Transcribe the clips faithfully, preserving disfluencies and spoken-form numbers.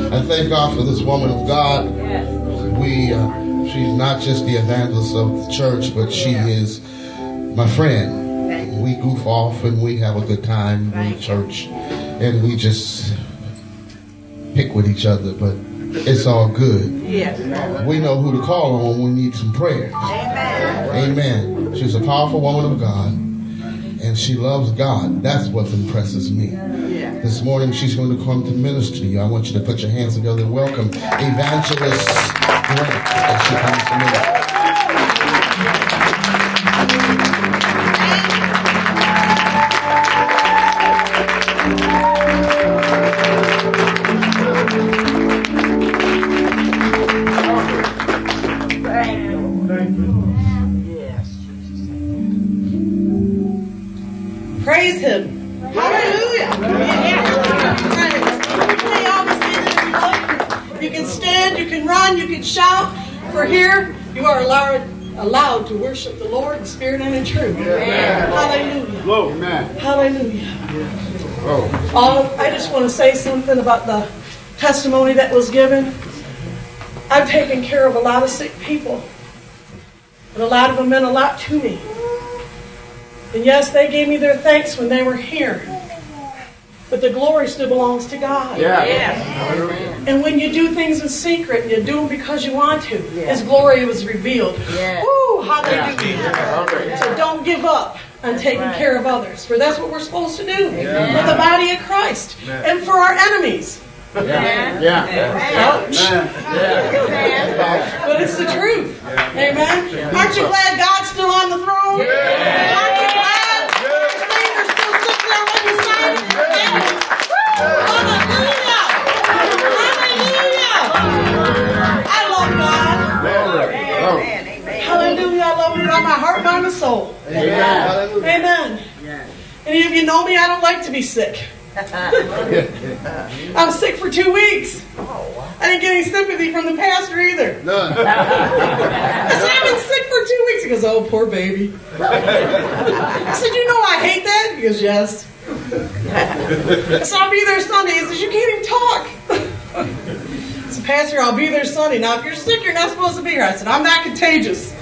I thank God for this woman of God. We, uh, she's not just the evangelist of the church, but she is my friend. We goof off and we have a good time in the church, and we just pick with each other, but it's all good. We know who to call on when we need some prayer. Amen. She's a powerful woman of God, and she loves God. That's what impresses me. This morning she's going to come to minister to you. I want you to put your hands together and welcome Evangelist Grant as she comes to minister. Praise him. Hallelujah. You can stand, you can run, you can shout. For here, you are allowed, allowed to worship the Lord in spirit and in truth. Hallelujah. Hallelujah. Oh, I just want to say something about the testimony that was given. I've taken care of a lot of sick people, and a lot of them meant a lot to me. And yes, they gave me their thanks when they were here. But the glory still belongs to God. Yeah. Yeah. And when you do things in secret, and you do them because you want to, yeah. His glory was revealed. Yeah. Woo, hallelujah. Yeah. So don't give up on taking right. care of others. For that's what we're supposed to do. Yeah. For the body of Christ. Yeah. And for our enemies. Yeah. Yeah. Yeah. Ouch. Yeah. But it's the truth. Yeah. Amen. Yeah. Aren't you glad God's still on the throne? Yeah. Aren't you glad? Yeah. They're still sitting there when you sign it. Yeah. Hallelujah. Hallelujah. I love God. Amen. Amen. Hallelujah. I love Him with all my heart, mind, and soul. Amen. Amen. Amen. Any of you know me? I don't like to be sick. I'm sick for two weeks. I didn't get any sympathy from the pastor either. None. I said, I've been sick for two weeks. He goes, oh, poor baby. I said, you know I hate that? He goes, yes. I said, I'll be there Sunday. He says, you can't even talk. I said, Pastor, I'll be there Sunday. Now, if you're sick, you're not supposed to be here. I said, I'm not contagious.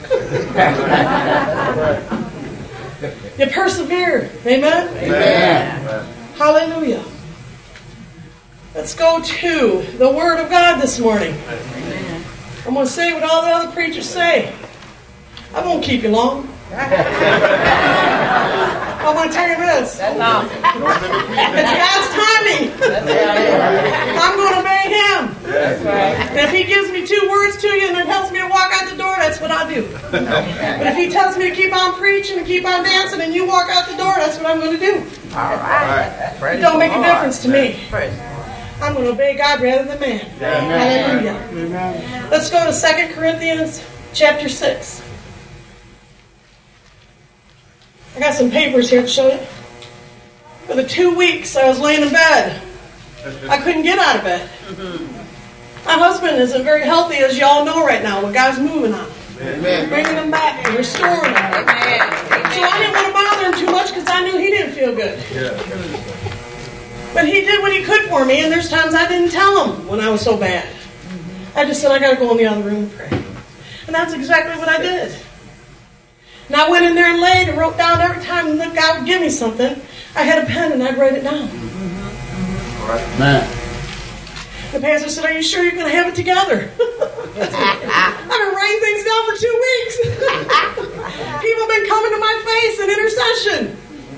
You persevere. Amen? Amen. Hallelujah. Let's go to the Word of God this morning. Amen. I'm going to say what all the other preachers say. I won't keep you long. I want to tell you this. That's awesome. It's God's timing. That's right. I'm going to obey Him. That's right. And if He gives me two words to you and then tells me to walk out the door, that's what I'll do. But if He tells me to keep on preaching and keep on dancing and you walk out the door, that's what I'm going to do. All right. It don't make a difference to me. I'm going to obey God rather than man. Amen. Hallelujah. Amen. Let's go to Second Corinthians chapter six. I got some papers here to show you. For the two weeks I was laying in bed, I couldn't get out of bed. My husband isn't very healthy, as you all know right now, but God's moving on him. Amen. Bringing him back and restoring him. Amen. So I didn't want to bother him too much because I knew he didn't feel good. Yeah. But he did what he could for me, and there's times I didn't tell him when I was so bad. I just said, I got to go in the other room and pray. And that's exactly what I did. And I went in there and laid and wrote down every time that God would give me something. I had a pen and I'd write it down. Mm-hmm. Right. Man. The pastor said, are you sure you're going to have it together? I've been writing things down for two weeks. People have been coming to my face in intercession.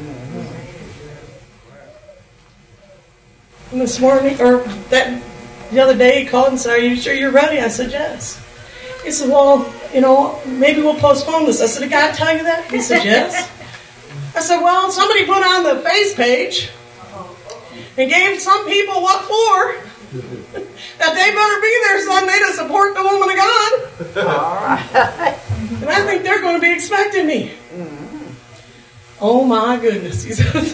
And this morning, or that the other day, he called and said, are you sure you're ready? I said, yes. He said, well, you know, maybe we'll postpone this. I said, did God tell you that? He said, yes. I said, well, somebody put on the face page and gave some people what for, that they better be there Sunday to support the woman of God. All right. And I think they're going to be expecting me. Oh, my goodness, he says.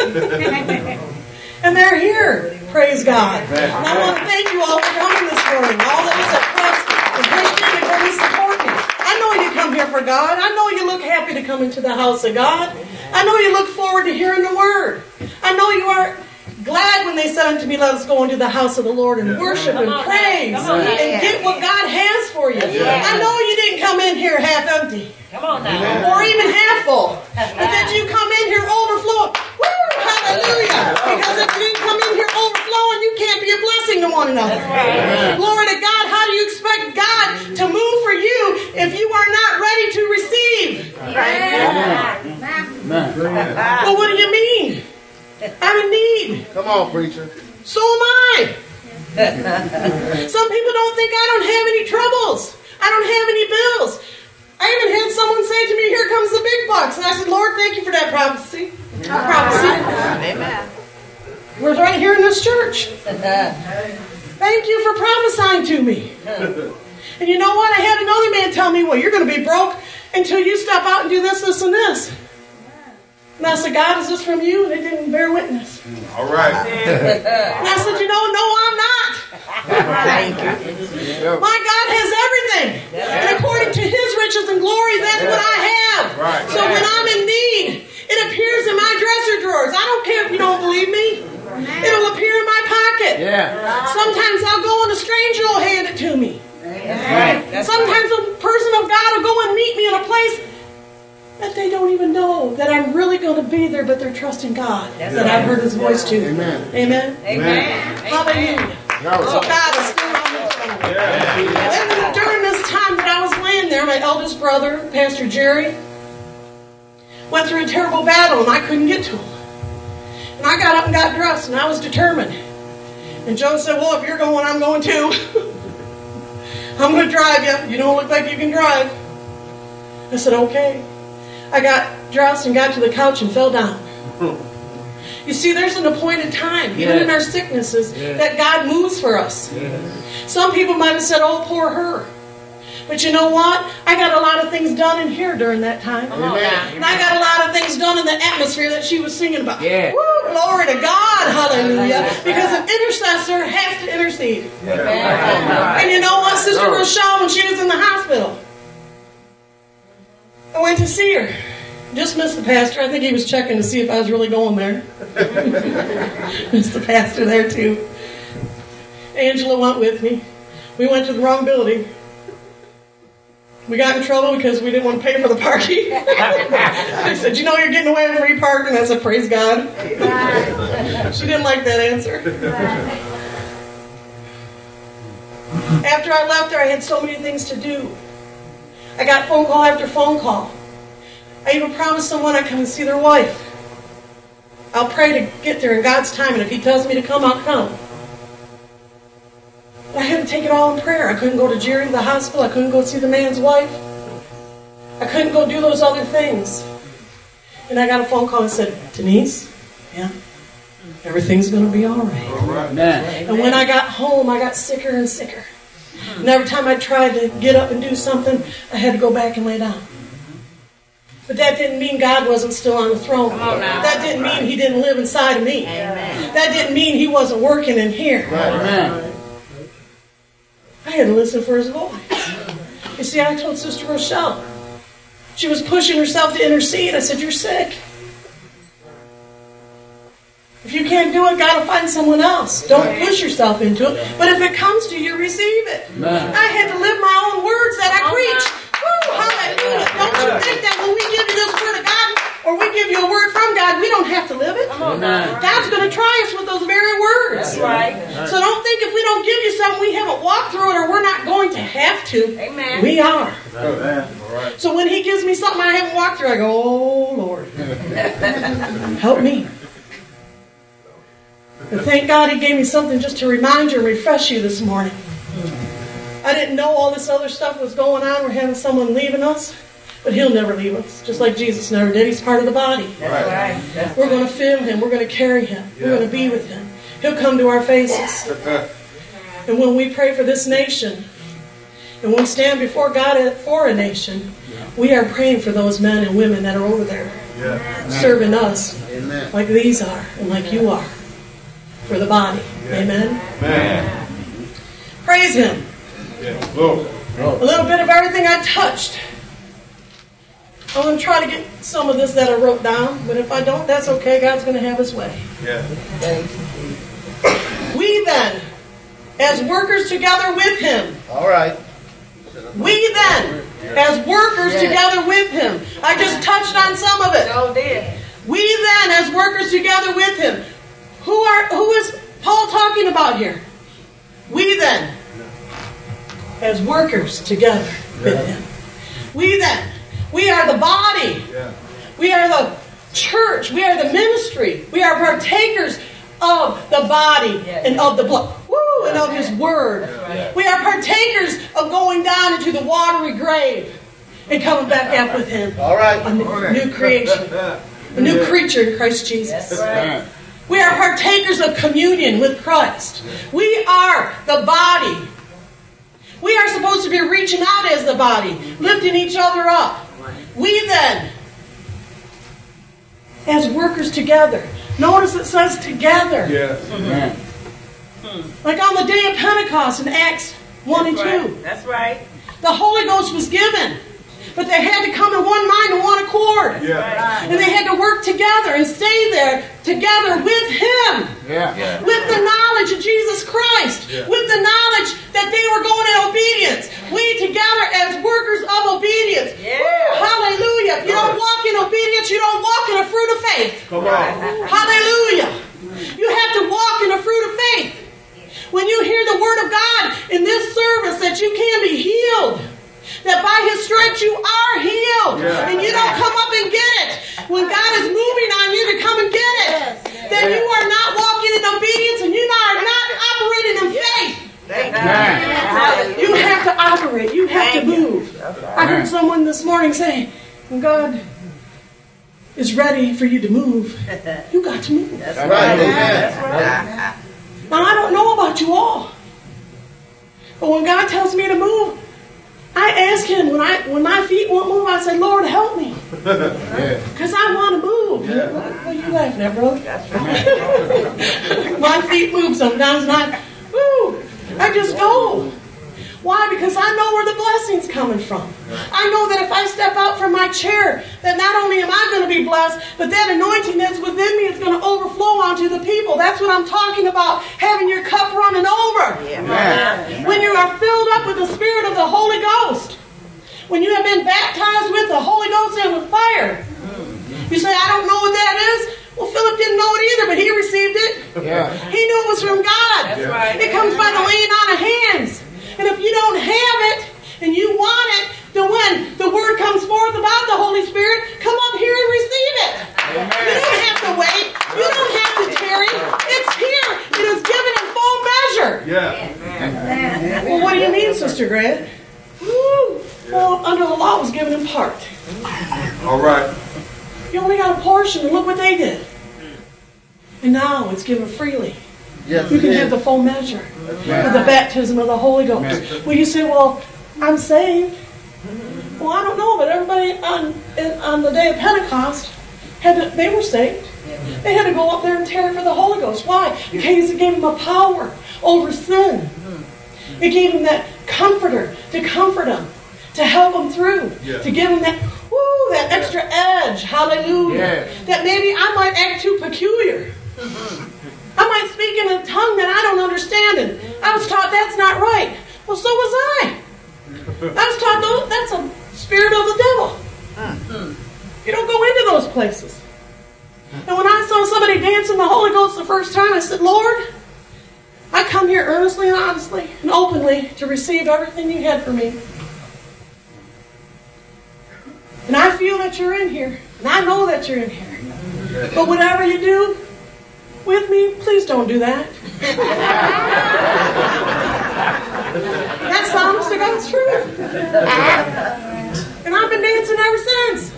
And they're here. Praise God. And I want to thank you all for coming this morning. All that was at Press and Christian and coming to support me. I know you come here for God. I know you look happy to come into the house of God. I know you look forward to hearing the Word. I know you are glad when they said unto me, let us go into the house of the Lord and yeah. worship and on, praise on, and yeah. get what God has for you. Yeah. I know you didn't come in here half empty. Come on now. Or even half full. But that you come in here overflowing. Woo! Hallelujah. Because if you didn't come in here overflowing, you can't be a blessing to one another. Right. Glory to God. How do you expect God to move for you if you are not ready to receive? Right. Well, what do you mean? I'm in need. Come on, preacher. So am I. Some people don't think I don't have any troubles. I don't have any bills. I even had someone say to me, here comes the big bucks. And I said, Lord, thank you for that prophecy. Yeah. Prophecy. Amen. We're right here in this church. Thank you for prophesying to me. And you know what? I had another man tell me, well, you're going to be broke until you step out and do this, this, and this. And I said, God, is this from you? And they didn't bear witness. All right. And I said, you know, no, I'm not. My God has everything. And according to his riches and glory, that's what I have. So when I'm in need, it appears in my dresser drawers. I don't care if you don't believe me. It'll appear in my pocket. Sometimes I'll go and a stranger will hand it to me. Sometimes a person of God will go and meet me in a place that they don't even know that I'm really going to be there, but they're trusting God yes, that I've heard his voice too. Amen. Amen. Amen. Hallelujah. So God is still on the throne. And during this time that I was laying there, my eldest brother, Pastor Jerry, went through a terrible battle and I couldn't get to him. And I got up and got dressed and I was determined. And Joe said, well, if you're going, I'm going too. I'm going to drive you. You don't look like you can drive. I said, okay. I got dressed and got to the couch and fell down. You see, there's an appointed time, even yeah. in our sicknesses, yeah. that God moves for us. Yeah. Some people might have said, oh, poor her. But you know what? I got a lot of things done in here during that time. Amen. And I got a lot of things done in the atmosphere that she was singing about. Yeah. Woo, glory to God. Hallelujah. Because an intercessor has to intercede. Yeah. And you know what? Sister Rochelle, when she was in the hospital, I went to see her. Just missed the pastor. I think he was checking to see if I was really going there. Missed the pastor there too. Angela went with me. We went to the wrong building. We got in trouble because we didn't want to pay for the parking. She said, you know you're getting away with free parking. I said, praise God. She didn't like that answer. After I left her, I had so many things to do. I got phone call after phone call. I even promised someone I'd come and see their wife. I'll pray to get there in God's time, and if he tells me to come, I'll come. But I had to take it all in prayer. I couldn't go to Jerry to the hospital. I couldn't go see the man's wife. I couldn't go do those other things. And I got a phone call and said, Denise, yeah, everything's going to be all right. All right. And when I got home, I got sicker and sicker. And every time I tried to get up and do something, I had to go back and lay down. But that didn't mean God wasn't still on the throne. That didn't mean he didn't live inside of me. Amen. That didn't mean he wasn't working in here. Amen. I had to listen for his voice. You see, I told Sister Rochelle. She was pushing herself to intercede. I said, you're sick. If you can't do it, God will find someone else. Don't push yourself into it. But if it comes to you, receive it. Amen. I had to live my own words that I preach. Woo, hallelujah. Don't you think that when we give you this word of God, or we give you a word from God, we don't have to live it? Amen. God's going to try us with those very words. That's right. So don't think if we don't give you something, we haven't walked through it, or we're not going to have to. Amen. We are. Amen. So when he gives me something I haven't walked through, I go, oh, Lord. Help me. And thank God he gave me something just to remind you and refresh you this morning. I didn't know all this other stuff was going on. We're having someone leaving us. But he'll never leave us, just like Jesus never did. He's part of the body. That's right. That's we're going to feel him. We're going to carry him. Yeah. We're going to be with him. He'll come to our faces. And when we pray for this nation, and when we stand before God for a nation, we are praying for those men and women that are over there, yeah. serving us. Amen. Like these are, and like you are, for the body. Yeah. Amen? Amen. Praise him. Yeah. A little bit of everything I touched. I'm going to try to get some of this that I wrote down, but if I don't, that's okay. God's going to have his way. Yeah. then, as workers together with him. All right. We then, as workers Yes. together with him. I just touched on some of it. So did. We then, as workers together with him. Who are? Who is Paul talking about here? We then, as workers together with him. We then, we are the body. Yeah. We are the church. We are the ministry. We are partakers of the body Yes. and of the blood. Woo, and of his word. Right. We are partakers of going down into the watery grave and coming back up with him. All right. A new, new creation. A new creature in Christ Jesus. That's right. We are partakers of communion with Christ. We are the body. We are supposed to be reaching out as the body, lifting each other up. We then, as workers together. Notice it says together. Yes. Amen. Like on the day of Pentecost in Acts one and That's two. right. That's right. The Holy Ghost was given. But they had to come in one mind and one accord. Yeah. And they had to work together and stay there together with Him. Yeah. Yeah. With the knowledge of Jesus Christ. Yeah. With the knowledge that they were going in obedience. We together as workers of obedience. Yeah. Woo, hallelujah. If you don't walk in obedience, you don't walk in a fruit of faith. Come on. Hallelujah. You have to walk in a fruit of faith. When you hear the word of God in this service that you can be healed. That by His stripes you are healed. Yeah. And you don't come up and get it. When God is moving on you to come and get it. Then you are not walking in obedience and you are not operating in faith. Thank Amen. You have to operate. You have to move. I heard someone this morning say, when God is ready for you to move, you got to move. That's Right. right. Amen. That's right. Now, I don't know about you all. But when God tells me to move, I ask Him, when I when my feet won't move, I say, Lord, help me. Yeah. Because I want to move. Yeah. What are you laughing at, brother? That's right. My feet move sometimes, and I, woo, I just go. Why? Because I know where the blessing's coming from. I know that if I step out from my chair, that not only am I going to be blessed, but that anointing that's within me is going to overflow onto the people. That's what I'm talking about, having your cup running over. Amen. When you are filled up with the Spirit of the Holy Ghost. When you have been baptized with the Holy Ghost and with fire. You say, I don't know what that is. Well, Philip didn't know it either, but he received it. Yeah. He knew it was from God. That's right. It comes by the laying on of hands. And if you don't have it, and you want it, then when the word comes forth about the Holy Spirit, come up here and receive it. Amen. You don't have to wait. You don't have to tarry. It's here. It is given in full measure. Yeah. Well, what do you mean, Sister Grant? Woo. Well, under the law, it was given in part. All right. You only got a portion, and look what they did. And now it's given freely. Yes. You it can is. have the full measure Amen. of the baptism of the Holy Ghost. Amen. Well, you say, well, I'm saved. Well, I don't know, but everybody on on the day of Pentecost, had to, they were saved. They had to go up there and tarry for the Holy Ghost. Why? Because it gave them a power over sin. It gave them that comforter to comfort them, to help them through, Yeah. to give them that, woo, that extra edge. Hallelujah. Yeah. That maybe I might act too peculiar. I might speak in a tongue that I don't understand, and I was taught that's not right. Well, so was I. I was taught no, that's a spirit of the devil. You don't go into those places. And when I saw somebody dance in the Holy Ghost the first time, I said, Lord, I come here earnestly and honestly and openly to receive everything you had for me. And I feel that you're in here, and I know that you're in here. But whatever you do with me, please don't do that. That's the honest to God's truth. And I've been dancing ever since.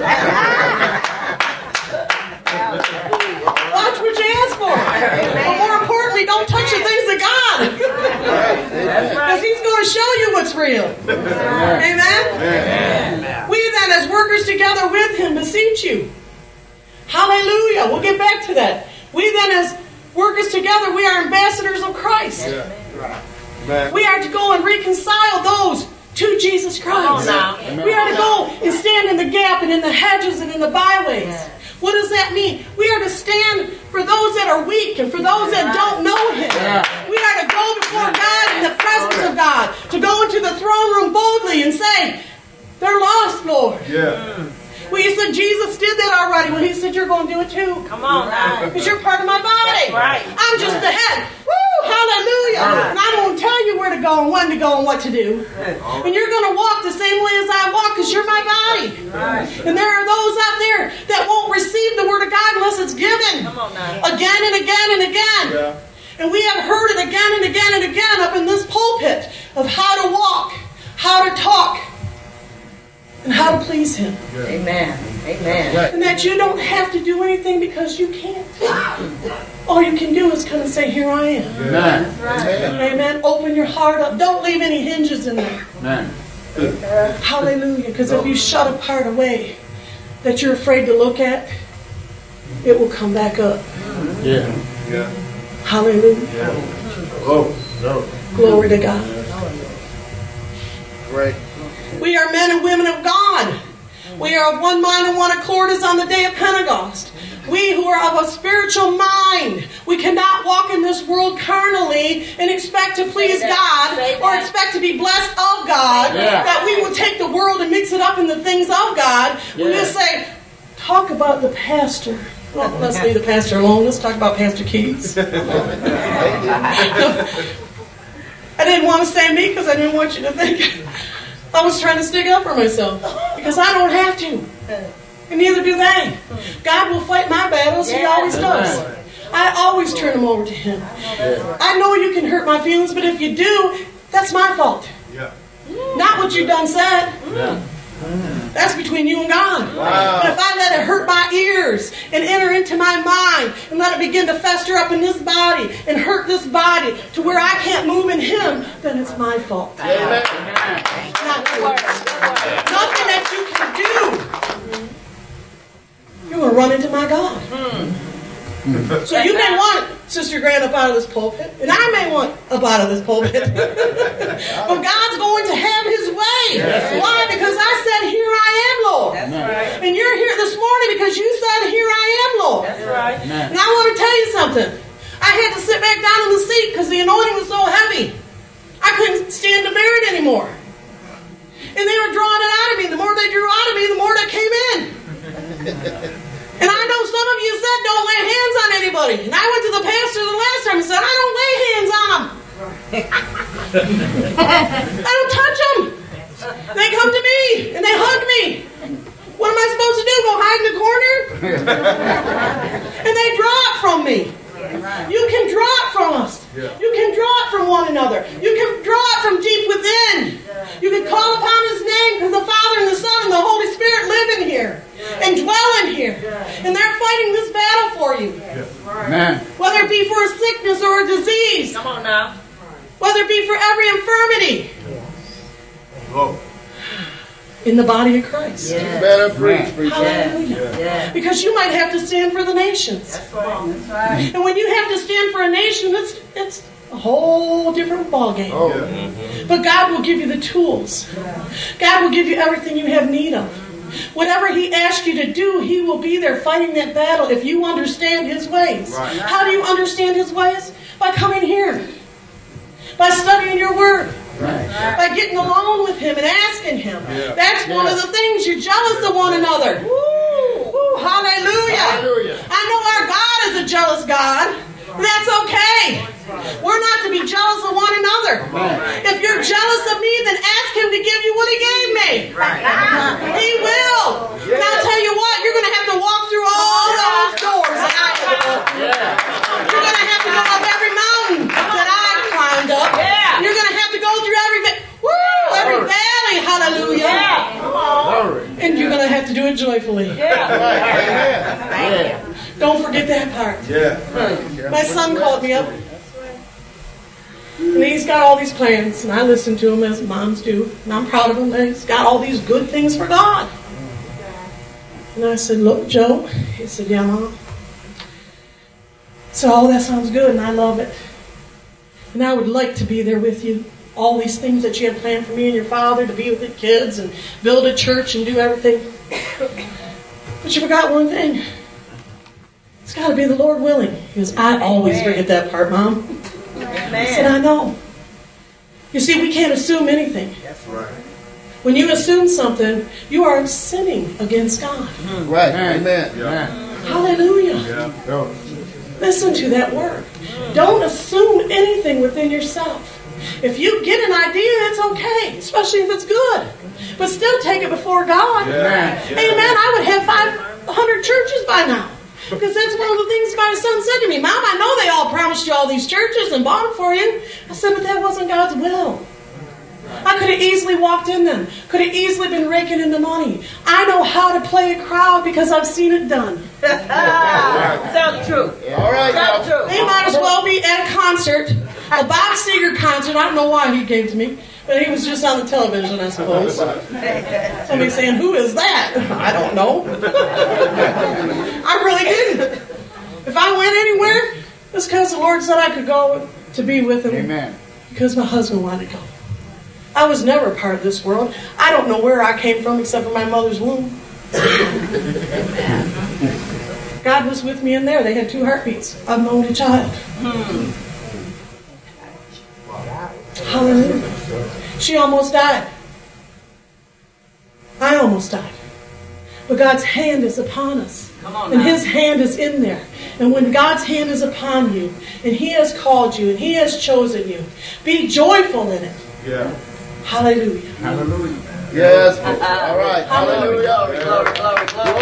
Watch what you ask for. But more importantly, don't touch the things of God. Because He's going to show you what's real. Amen? Amen? We then, as workers together with Him, beseech you. Hallelujah. We'll get back to that. We then, as workers together, we are ambassadors of Christ. Yeah. Amen. We are to go and reconcile those to Jesus Christ. now. We are to go and stand in the gap and in the hedges and in the byways. Yes. What does that mean? We are to stand for those that are weak and for those that don't know Him. Yeah. We We are to go before God in the presence of God. To go into the throne room boldly and say, they're lost, Lord. Yeah. Well, you said Jesus did that already. Well, he said you're going to do it too. Come on now. Because you're part of my body. That's right. I'm just the head. Woo! Hallelujah. And I'm going to tell you where to go and when to go and what to do. And you're going to walk the same way as I walk because you're my body. Right. And there are those out there that won't receive the word of God unless it's given. Come on now. Again and again and again. Yeah. And we have heard it again and again and again up in this pulpit of how to walk, how to talk, and how to please Him. Amen. Amen. And that you don't have to do anything because you can't. All you can do is come and say, here I am. Amen. Right. Amen. Open your heart up. Don't leave any hinges in there. Amen. Hallelujah. Because if you shut a part away that you're afraid to look at, it will come back up. Yeah. Yeah. Hallelujah. Yeah. Oh, no. Glory to God. Right. We are men and women of God. We are of one mind and one accord as on the day of Pentecost. We who are of a spiritual mind, we cannot walk in this world carnally and expect to please God or expect to be blessed of God, Yeah. that we will take the world and mix it up in the things of God. We Yeah. just say, talk about the pastor. Well, let's leave the pastor alone. Let's talk about Pastor Keys. I didn't want to say me because I didn't want you to think I was trying to stick up for myself. Because I don't have to. And neither do they. God will fight my battles. He always does. I always turn them over to Him. I know you can hurt my feelings, but if you do, that's my fault. Yeah. Not what you done said. Yeah. That's between you and God. Wow. But if I let it hurt my ears and enter into my mind and let it begin to fester up in this body and hurt this body to where I can't move in Him, then it's my fault. Amen. Not yours. Nothing that you can do. You're going to run into my God. So you may want Sister Grant up out of this pulpit, and I may want up out of this pulpit. But God's going to have His way. Why? Because I said, here I am, Lord. That's right. And you're here this morning because you said, here I am, Lord. That's right. And I want to tell you something. I had to sit back down in the seat because the anointing was so heavy. I couldn't stand to bear it anymore. And they were drawing it out of me. The more they drew out of me, the more that came in. And I know some of you said don't lay hands on anybody. And I went to the pastor the last time and said, I don't lay hands on them. I don't touch them. They come to me and they hug me. What am I supposed to do? Go hide in the corner? And they draw it from me. You can draw it from us. You can draw it from one another. You can draw it from deep within. You can call upon His name because the Father and the Son and the Holy Spirit live in here and dwell in here. And they're fighting this battle for you. Amen. Whether it be for a sickness or a disease. Come on now. Whether it be for every infirmity. Oh. In the body of Christ. Yeah. Better preach, preach. Hallelujah. Yeah. Because you might have to stand for the nations. That's right. That's right. And when you have to stand for a nation, it's, it's a whole different ballgame. Oh. But God will give you the tools. God will give you everything you have need of. Whatever He asks you to do, He will be there fighting that battle if you understand His ways. Right. How do you understand His ways? By coming here. By studying your Word. Right. By getting alone with Him and asking Him. Yeah. That's one of the things. You're jealous of one another. Woo! Woo, hallelujah. Hallelujah. I know our God is a jealous God. That's okay. We're not to be jealous of one another. If you're jealous of me, then ask Him to give you what He gave me. He will. And I'll tell you what, you're going to have to walk through all those doors that I have opened. You're going to have to go up every mountain that I climbed up. You're going to have to go through every, va- woo, every valley. Hallelujah. Yeah. Come on. Glory. And you're going to have to do it joyfully. Yeah. Amen. Don't forget that part. Yeah. My son called me up. And he's got all these plans. And I listen to him as moms do. And I'm proud of him. And he's got all these good things for God. And I said, look, Joe. He said, yeah, Mom. So, oh, that sounds good. And I love it. And I would like to be there with you. All these things that you have planned for me and your father, to be with the kids and build a church and do everything. But you forgot one thing. It's got to be the Lord willing. Because I always forget that part, Mom. I said, I know. You see, we can't assume anything. That's right. When you assume something, you are sinning against God. Right. Amen. Yeah. Hallelujah. Yeah. Listen to that word. Don't assume anything within yourself. If you get an idea, it's okay, especially if it's good. But still take it before God. Yeah. Amen. I would have five hundred churches by now. Because that's one of the things my son said to me. Mom, I know they all promised you all these churches and bought them for you. I said, but that wasn't God's will. I could have easily walked in them. Could have easily been raking in the money. I know how to play a crowd because I've seen it done. Tell the truth. All right. Tell the truth. They might as well be at a concert, a Bob Seger concert. I don't know why he gave to me, but he was just on the television, I suppose. Somebody saying, who is that? I don't know. I really didn't. If I went anywhere, it's because the Lord said I could go to be with him. Amen. Because my husband wanted to go. I was never a part of this world. I don't know where I came from except for my mother's womb. God was with me in there. They had two heartbeats. I've known a child. Hmm. Hallelujah. She almost died. I almost died. But God's hand is upon us. And His hand is in there. And when God's hand is upon you, and He has called you, and He has chosen you, be joyful in it. Yeah. Hallelujah. Hallelujah. Yes. All right. Hallelujah. Glory, glory, glory, glory.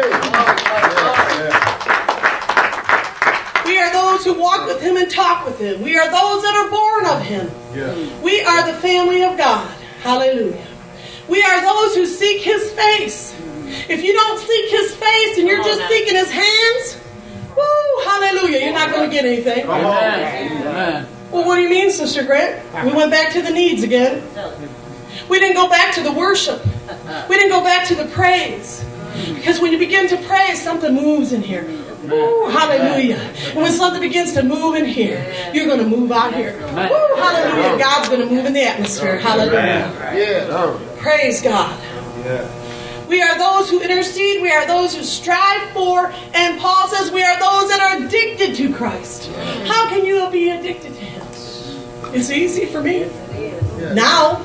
We are those who walk with Him and talk with Him. We are those that are born of Him. Yeah. We are the family of God. Hallelujah. We are those who seek His face. If you don't seek His face and you're just seeking His hands, woo, hallelujah, you're not going to get anything. Amen. Well, what do you mean, Sister Grant? We went back to the needs again. We didn't go back to the worship. We didn't go back to the praise. Because when you begin to pray, something moves in here. Woo, hallelujah. And when something begins to move in here, you're going to move out here. Woo, hallelujah. God's going to move in the atmosphere. Hallelujah. Yeah. Praise God. We are those who intercede. We are those who strive for. And Paul says we are those that are addicted to Christ. How can you be addicted to Him? It's easy for me. Now.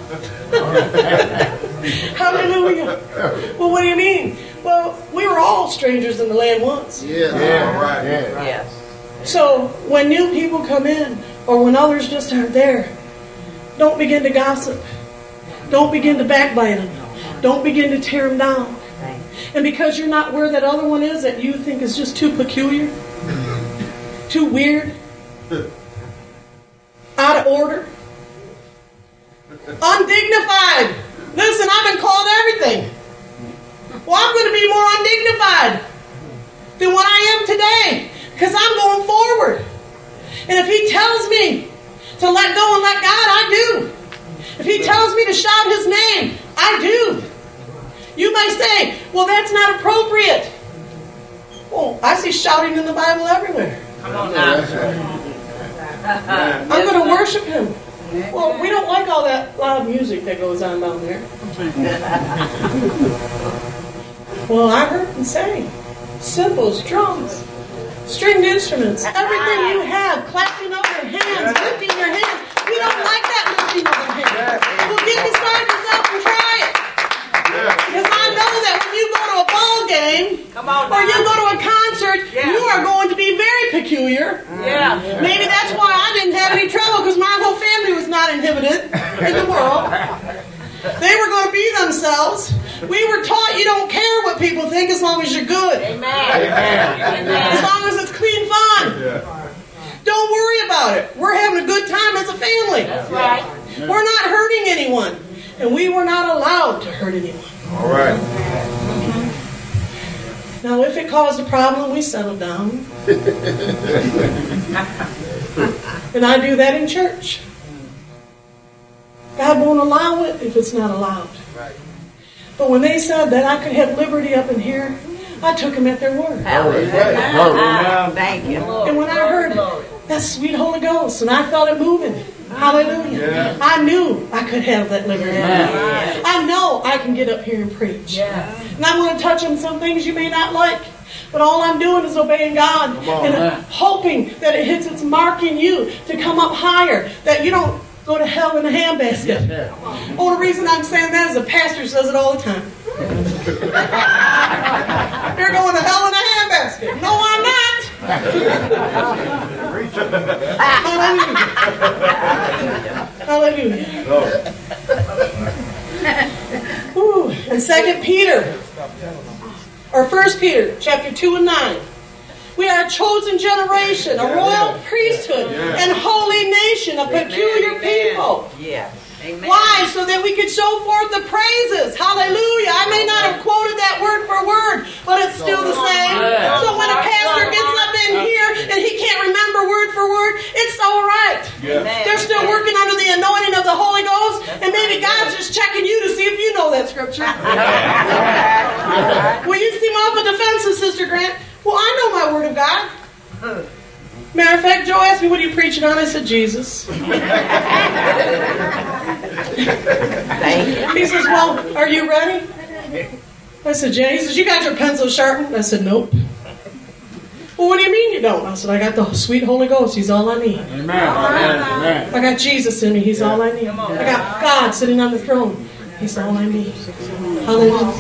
Hallelujah. Well, what do you mean? Well, we were all strangers in the land once. Yeah. Yeah. Right. Yes. So when new people come in, or when others just aren't there, don't begin to gossip. Don't begin to backbite them. Don't begin to tear them down. And because you're not where that other one is that you think is just too peculiar, too weird, out of order, undignified. Listen, I've been called everything. Well, I'm going to be more undignified than what I am today because I'm going forward. And if He tells me to let go and let God, I do. If He tells me to shout His name, I do. You may say, well, that's not appropriate. Well, I see shouting in the Bible everywhere. Come on now. I'm going to worship Him. Well, we don't like all that loud music that goes on down there. Well, I heard them say cymbals, drums, stringed instruments, everything you have, clapping of your hands, lifting your hands. We don't like that lifting of your hands. Well, get beside yourself and try it. Because I know that when you go to a ball game Come on or you now. go to a concert, Yeah. you are going to be very peculiar. Yeah. Maybe that's why I didn't have any trouble because my whole family was not inhibited in the world. They were going to be themselves. We were taught you don't care what people think as long as you're good. Amen. Amen. As long as it's clean fun. Don't worry about it. We're having a good time as a family. That's right. We're not hurting anyone. And we were not allowed to hurt anyone. All right. Now, if it caused a problem, we settled down. And I do that in church. God won't allow it if it's not allowed. But when they said that I could have liberty up in here, I took them at their word. Hallelujah. Thank you. And when I heard that sweet Holy Ghost, and I felt it moving, hallelujah, Yeah. I knew I could have that liberty. Yeah. I know I can get up here and preach. Yeah. And I'm going to touch on some things you may not like. But all I'm doing is obeying God and man. hoping that it hits its mark in you to come up higher, that you don't go to hell in a handbasket. Yeah. Only reason I'm saying that is the pastor says it all the time. You're going to hell in a handbasket. No, I'm not. Hallelujah. Hallelujah. Ooh. And Second Peter, or First Peter, chapter two and nine. We are a chosen generation, a royal priesthood, and holy nation, a peculiar people. Yeah. Amen. Why? So that we could show forth the praises. Hallelujah. I may not have quoted that word for word, but it's still the same. So when a pastor gets up in here and he can't remember word for word, it's all right. Amen. They're still working under the anointing of the Holy Ghost, and maybe God's just checking you to see if you know that scripture. Well, you seem awful defensive, Sister Grant. Well, I know my word of God. Matter of fact, Joe asked me, what are you preaching on? I said, Jesus. He says, well, are you ready? I said, yeah. He says, you got your pencil sharpened? I said, nope. Well, what do you mean you don't? I said, I got the sweet Holy Ghost. He's all I need. Amen. Amen. I got Jesus in me. He's all I need. I got God sitting on the throne. He's all I need. Hallelujah.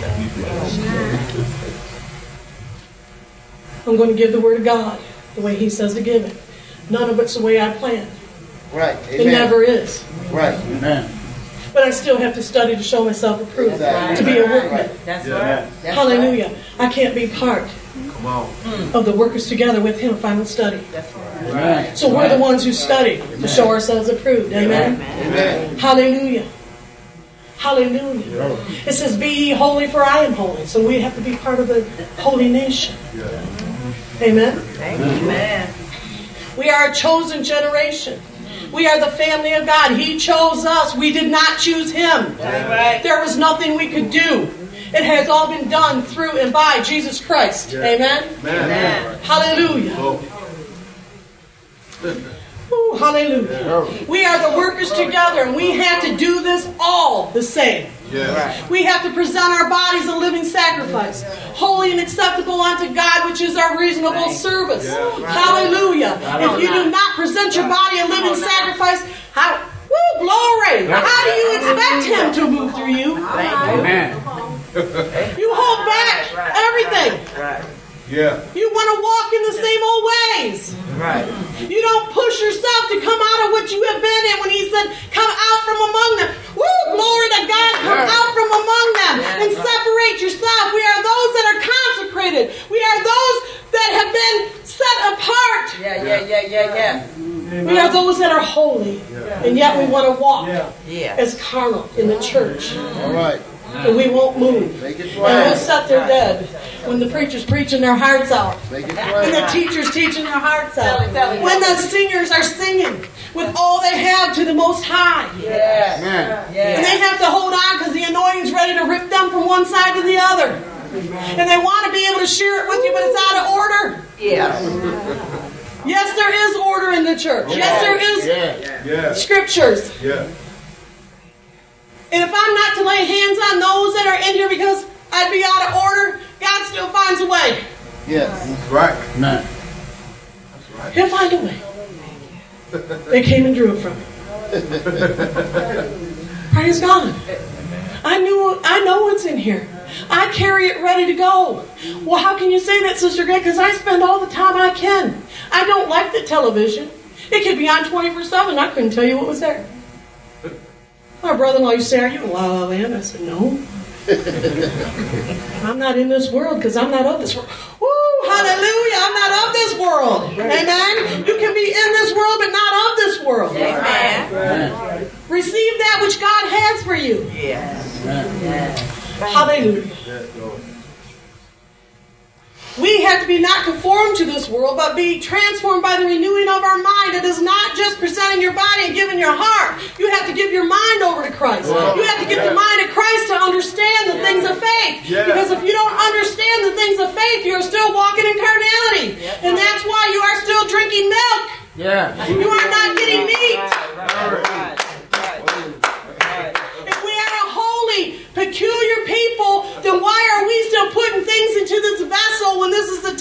I'm going to give the word of God the way He says to give it. None of it's the way I planned. Right. It Amen. never is. Right. Amen. But I still have to study to show myself approved, Exactly. to be a workman. That's right. That's Hallelujah. I can't be part Come on. of the workers together with Him if I don't study. That's right. Amen. So we're the ones who study to show ourselves approved. Amen. Amen. Hallelujah. Hallelujah. It says, be ye holy for I am holy. So we have to be part of the holy nation. Amen. Amen. We are a chosen generation. We are the family of God. He chose us. We did not choose Him. That's right. There was nothing we could do. It has all been done through and by Jesus Christ. Amen. Amen. Hallelujah. Ooh, hallelujah. We are the workers together, and we have to do this all the same. Yes. We have to present our bodies a living sacrifice, holy and acceptable unto God, which is our reasonable service. Hallelujah. If you do not present your body a living sacrifice, how, woo, glory. How do you expect Him to move through you? Amen. You hold back everything. Right. Yeah. You want to walk in the same old ways. Right. You don't push yourself to come out of what you have been in when He said, come out from among them. Woo, glory to God, come out from among them and separate yourself. We are those that are consecrated. We are those that have been set apart. Yeah, yeah, yeah, yeah, yeah. We are those that are holy. And yet we want to walk Yeah. as carnal in the church. All right. And we won't move. Make it And we'll plain. sit there dead when the preacher's preaching their hearts out. Make it When the plain. teacher's teaching their hearts out. Tell it, tell it, When tell the it. singers are singing with all they have to the Most High. Yes. Amen. And Yes. they have to hold on because the anointing's ready to rip them from one side to the other. And they want to be able to share it with you, but it's out of order. Yes. Yes, there is order in the church. Yes, there is Yeah. Yes. scriptures. Yeah. And if I'm not to lay hands on those that are in here because I'd be out of order, God still finds a way. Yes. Right. Amen. He'll find a way. They came and drew it from me. Praise God. I knew. I know what's in here. I carry it ready to go. Well, how can you say that, Sister Greg? Because I spend all the time I can. I don't like the television. It could be on twenty-four seven. I couldn't tell you what was there. My brother-in-law used to say, are you in La La Land? I said, no. I'm not in this world because I'm not of this world. Woo, hallelujah. I'm not of this world. Amen. You can be in this world but not of this world. Amen. Receive that which God has for you. Yes. Amen. Hallelujah. We have to be not conformed to this world, but be transformed by the renewing of our mind. It is not just presenting your body and giving your heart. You have to give your mind over to Christ. You have to get the mind of Christ to understand the things of faith. Yeah. Because if you don't understand the things of faith, you are still walking in carnality. And that's why you are still drinking milk. Yeah. You are not getting meat. Right. Right. Right. If we are a holy, peculiar people, then why are we still putting things into this vessel when this is the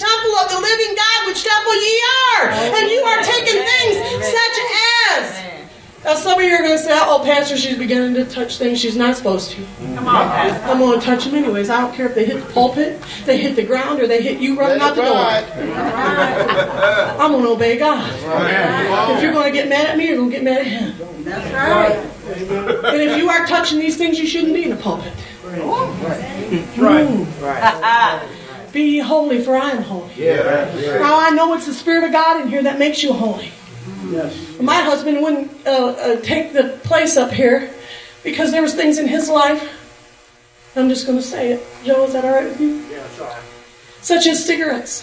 Now some of you are going to say, oh, Pastor, she's beginning to touch things she's not supposed to. Come on, Pastor. I'm going to touch them anyways. I don't care if they hit the pulpit, they hit the ground, or they hit you running out the door. I'm going to obey God. If you're going to get mad at me, you're going to get mad at him. That's right. And if you are touching these things, you shouldn't be in a pulpit. Right. Right. Be ye holy, for I am holy. Yeah. Now I know it's the Spirit of God in here that makes you holy. Yes. My husband wouldn't uh, uh, take the place up here because there was things in his life. I'm just going to say it. Joe, is that all right with you? Yeah, it's all right. Such as cigarettes.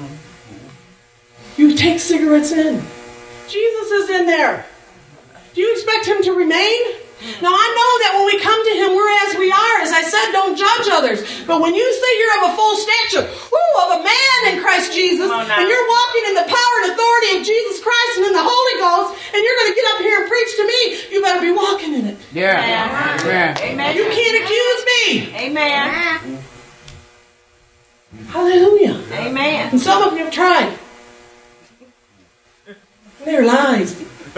You take cigarettes in. Jesus is in there. Do you expect him to remain? Now I know that when we come to him, we're as we are. As I said, don't judge others. But when you say you're of a full stature, woo, of a man in Christ Jesus, and you're walking in the power and authority of Jesus Christ and in the Holy Ghost, and you're going to get up here and preach to me, you better be walking in it. Yeah. Amen. Amen. You can't accuse me. Amen. Hallelujah. Amen. And some of you have tried. They're lies.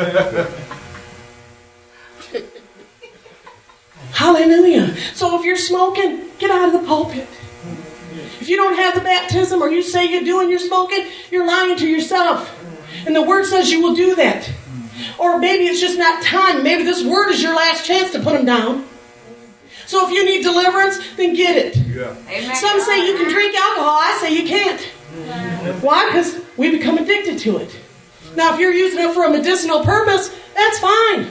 Hallelujah. So if you're smoking, get out of the pulpit. If you don't have the baptism or you say you do and you're smoking, you're lying to yourself. And the word says you will do that. Or maybe it's just not time. Maybe this word is your last chance to put them down. So if you need deliverance, then get it. Yeah. Amen. Some say you can drink alcohol. I say you can't. Why? Because we become addicted to it. Now if you're using it for a medicinal purpose, that's fine.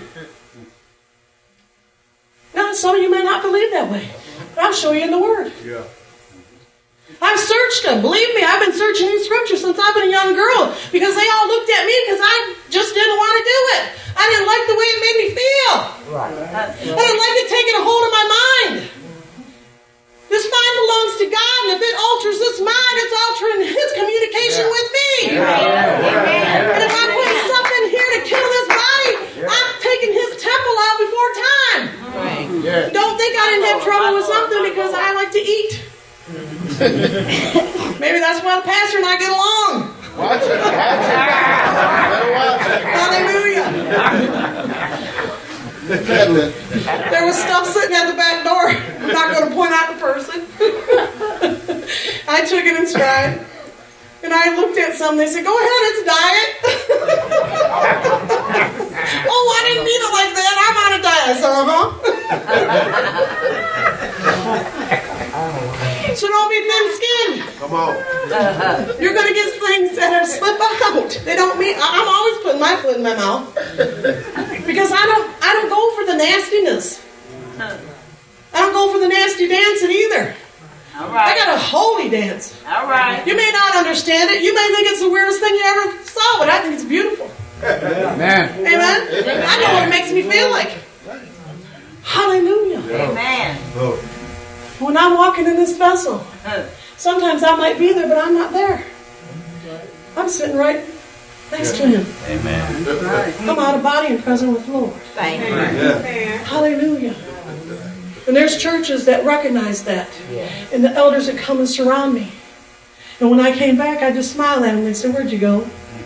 Now, some of you may not believe that way, but I'll show you in the Word. Yeah. I've searched them. Believe me, I've been searching these scriptures since I've been a young girl because they all looked at me because I just didn't want to do it. I didn't like the way it made me feel. Right. I didn't like it taking a hold of my mind. This mind belongs to God, and if it alters this mind, it's altering His communication Yeah. with me. Yeah. And if I put something here to kill this body, I'm taking His temple out before time. Yeah. Don't think I didn't have trouble with something because I like to eat. Maybe that's why the pastor and I get along. Watch it. Watch it. Better watch it. Hallelujah. There was stuff sitting at the back door. I'm not going to point out the person. I took it in stride. And I looked at some. They said, go ahead, it's diet. Oh, I didn't mean it like that. I'm on a diet. I said, uh-huh. So don't be thin-skinned. Come on. You're going to get things that are slip out. They don't mean. I'm always putting my foot in my mouth because I don't. I don't go for the nastiness. I don't go for the nasty dancing either. All I right. got a holy dance. All right. You may not understand it. You may think it's the weirdest thing you ever saw, but I think it's beautiful. Amen. Amen. I know what it makes me feel like. Hallelujah. Amen. When I'm walking in this vessel, sometimes I might be there, but I'm not there. I'm sitting right next to Him. Amen. I'm out of body and present with the Lord. Thank you. Hallelujah. And there's churches that recognize that. And the elders that come and surround me. And when I came back, I just smiled at them. They said, where'd you go?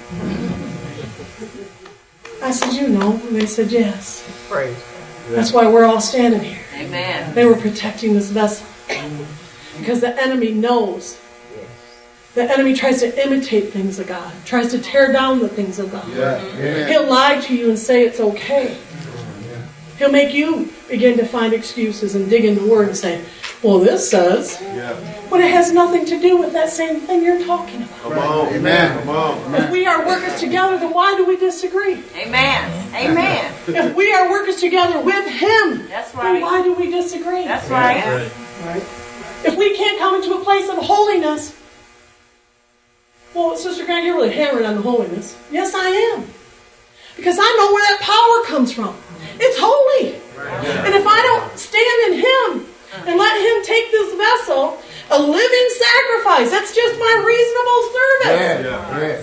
I said, you know. And they said, yes. Praise. That's why we're all standing here. Amen. They were protecting this vessel. Because the enemy knows. The enemy tries to imitate things of God. Tries to tear down the things of God. Yeah. Yeah. He'll lie to you and say it's okay. He'll make you begin to find excuses and dig in the Word and say, well, this says. Yeah. But it has nothing to do with that same thing you're talking about. Come on. Amen. Come on. If we are workers together, then why do we disagree? Amen. Amen. If we are workers together with Him, That's then right. why do we disagree? That's right. If we can't come into a place of holiness, well, Sister Grant, you're really hammering on the holiness. Yes, I am. Because I know where that power comes from. It's holy. And if I don't stand in Him and let Him take this vessel, a living sacrifice, that's just my reasonable service. Yeah. Yeah.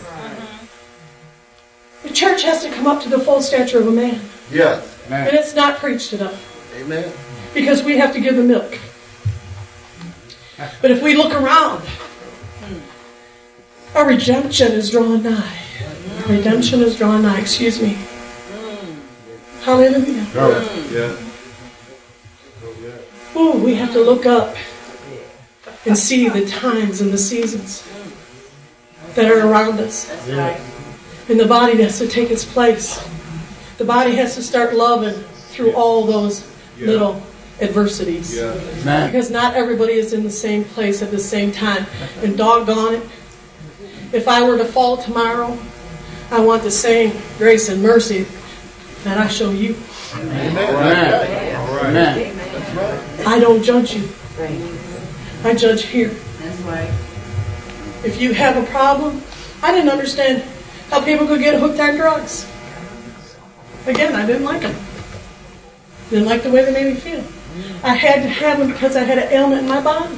The church has to come up to the full stature of a man. Yes. And it's not preached enough. Amen. Because we have to give the milk. But if we look around, our redemption is drawing nigh. Redemption is drawing nigh, excuse me. Hallelujah. Yeah. Ooh, we have to look up and see the times and the seasons that are around us. And the body has to take its place. The body has to start loving through all those little adversities. Yeah. Because not everybody is in the same place at the same time. And doggone it, if I were to fall tomorrow, I want the same grace and mercy that I show you. Amen. All right. Amen. That's right. I don't judge you. I judge here. That's right. If you have a problem, I didn't understand how people could get hooked on drugs. Again, I didn't like them. Didn't like the way they made me feel. I had to have them because I had an ailment in my body.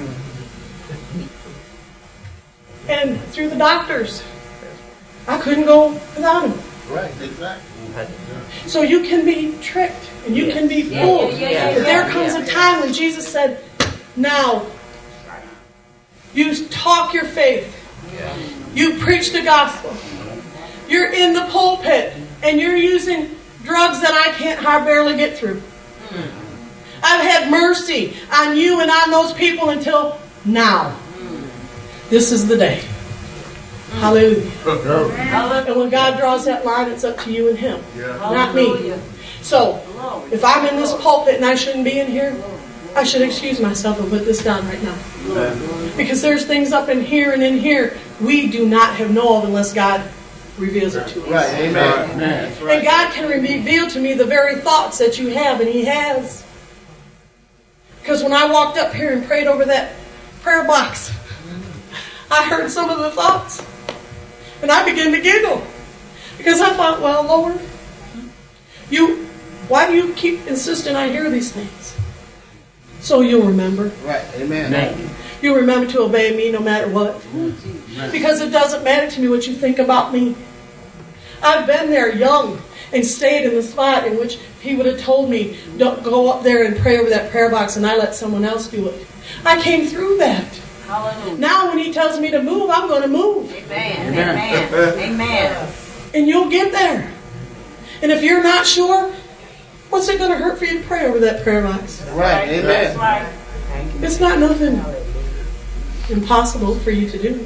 And through the doctors, I couldn't go without them. Right, exactly. So you can be tricked and you can be fooled. Yeah, yeah, yeah, But there yeah, comes yeah. a time when Jesus said, now, you talk your faith. You preach the gospel. You're in the pulpit and you're using drugs that I can't hardly barely get through. I've had mercy on you and on those people until now. This is the day. Hallelujah. And when God draws that line, it's up to you and Him, not me. So, if I'm in this pulpit and I shouldn't be in here, I should excuse myself and put this down right now. Because there's things up in here and in here we do not have know of unless God reveals it to us. Right, amen. And God can reveal to me the very thoughts that you have, and He has. Because when I walked up here and prayed over that prayer box, I heard some of the thoughts. And I began to giggle. Because I thought, well, Lord, you, why do you keep insisting I hear these things? So you'll remember. Right, amen. You'll remember to obey me no matter what. Because it doesn't matter to me what you think about me. I've been there young and stayed in the spot in which He would have told me, don't go up there and pray over that prayer box, and I let someone else do it. I came through that. Hallelujah. Now when He tells me to move, I'm going to move. Amen. Amen. Amen. And you'll get there. And if you're not sure, what's it going to hurt for you to pray over that prayer box? Right, amen. That's right. It's not nothing impossible for you to do.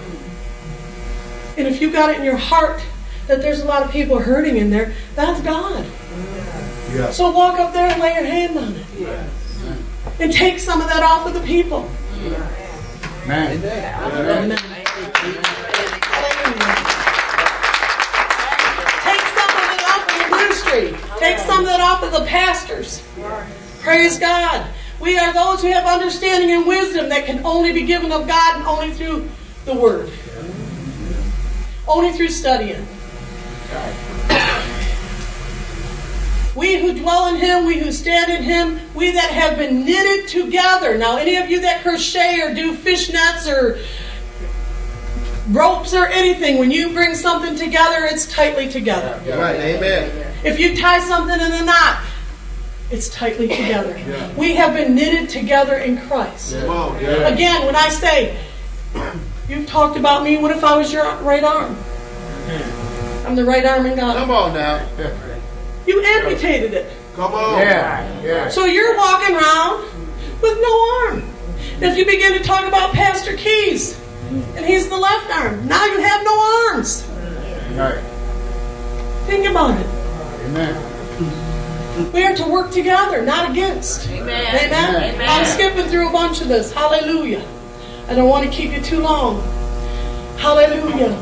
And if you got it in your heart that there's a lot of people hurting in there, that's God. Yeah. So walk up there and lay your hand on it. And take some of that off of the people. Amen. Amen. Take some of it off of the ministry. Take some of that off of the pastors. Praise God. We are those who have understanding and wisdom that can only be given of God and only through the Word. Only through studying. We who dwell in Him, we who stand in Him, we that have been knitted together. Now, any of you that crochet or do fishnets or ropes or anything, when you bring something together, it's tightly together. Right, amen. If you tie something in a knot, it's tightly together. We have been knitted together in Christ. Again, when I say, you've talked about me, what if I was your right arm? I'm the right arm in God. Come on now. You amputated it. Come on. Yeah, yeah. So you're walking around with no arm. And if you begin to talk about Pastor Keys, and he's the left arm, now you have no arms. Right. Think about it. Amen. We are to work together, not against. Amen. Amen? Amen. I'm skipping through a bunch of this. Hallelujah. I don't want to keep you too long. Hallelujah.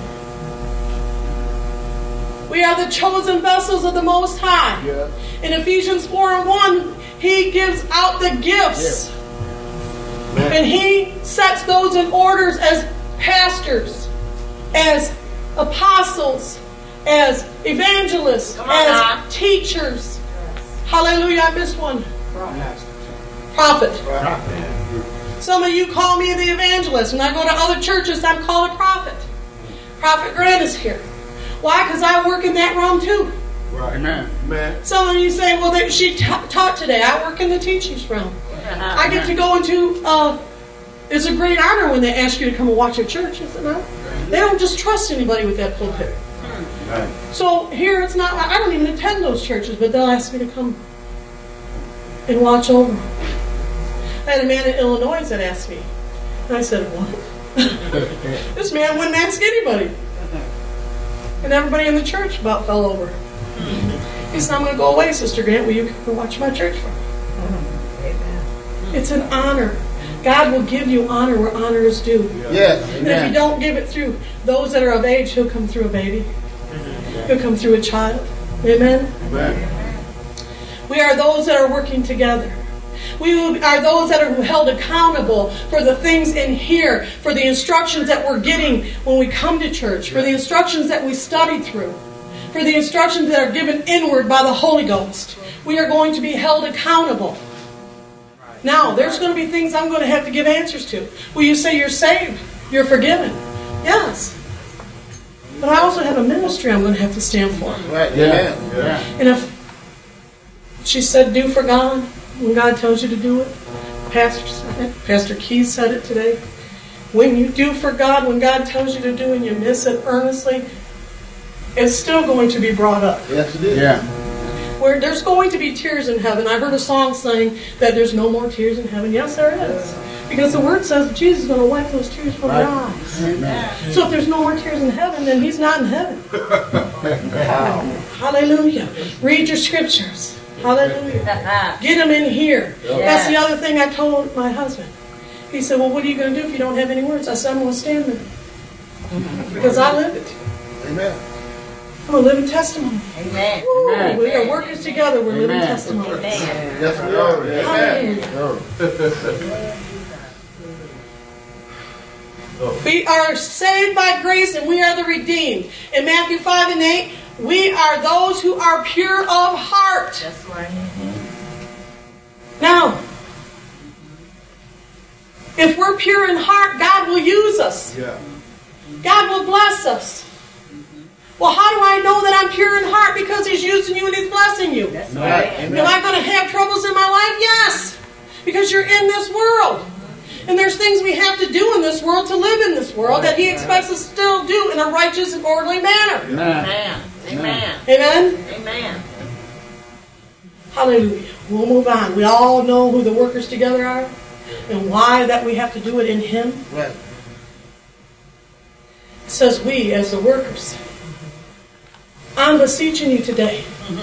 We are the chosen vessels of the Most High. Yeah. In Ephesians four and one, He gives out the gifts. Yeah. And He sets those in orders as pastors, as apostles, as evangelists, Come on now. as teachers. Hallelujah, I missed one. Prophet. Some of you call me the evangelist. When I go to other churches, I'm called a prophet. Prophet Grant is here. Why? Because I work in that realm too. Right. Amen. Amen. Some of you say, well, they, she ta- taught today. I work in the teachings realm. I get to go into, uh, it's a great honor when they ask you to come and watch a church. I said, no. They don't just trust anybody with that pulpit. Right. So here it's not, I don't even attend those churches, but they'll ask me to come and watch over them. I had a man in Illinois that asked me. And I said, what? This man wouldn't ask anybody. And everybody in the church about fell over. He said, I'm going to go away, Sister Grant. Will you come and watch my church for me? It's an honor. God will give you honor where honor is due. Yes. And if you don't give it through those that are of age, he'll come through a baby. He'll come through a child. Amen? Amen. We are those that are working together. We are those that are held accountable for the things in here, for the instructions that we're getting when we come to church, for the instructions that we study through, for the instructions that are given inward by the Holy Ghost. We are going to be held accountable. Now, there's going to be things I'm going to have to give answers to. Will you say you're saved? You're forgiven? Yes. But I also have a ministry I'm going to have to stand for. Right. Yeah. Amen. Yeah. And if she said do for God, when God tells you to do it, Pastor said it, Pastor Keith said it today. When you do for God, when God tells you to do and you miss it earnestly, it's still going to be brought up. Yes, it is. Yeah. Where there's going to be tears in heaven. I heard a song saying that there's no more tears in heaven. Yes, there is. Because the Word says that Jesus is going to wipe those tears from Right. your eyes. Amen. So if there's no more tears in heaven, then He's not in heaven. Wow. Hallelujah. Read your scriptures. Hallelujah. Get them in here. That's the other thing I told my husband. He said, well, what are you going to do if you don't have any words? I said, I'm going to stand there. Because I live it. Amen. I'm a living testimony. Amen. Woo, Amen. we are workers together. We're living Amen. testimonies. Amen. Yes, we are. Amen. Hallelujah. We are saved by grace and we are the redeemed. In Matthew five and eight, we are those who are pure of heart. That's right. Now, if we're pure in heart, God will use us. Yeah. God will bless us. Well, how do I know that I'm pure in heart? Because He's using you and He's blessing you. That's Right. right. Am I going to have troubles in my life? Yes. Because you're in this world. And there's things we have to do in this world to live in this world that He expects us to still do in a righteous and orderly manner. Amen. Amen. Amen. Amen? Amen. Hallelujah. We'll move on. We all know who the workers together are and why that we have to do it in Him. Right. It says we as the workers. I'm beseeching you today.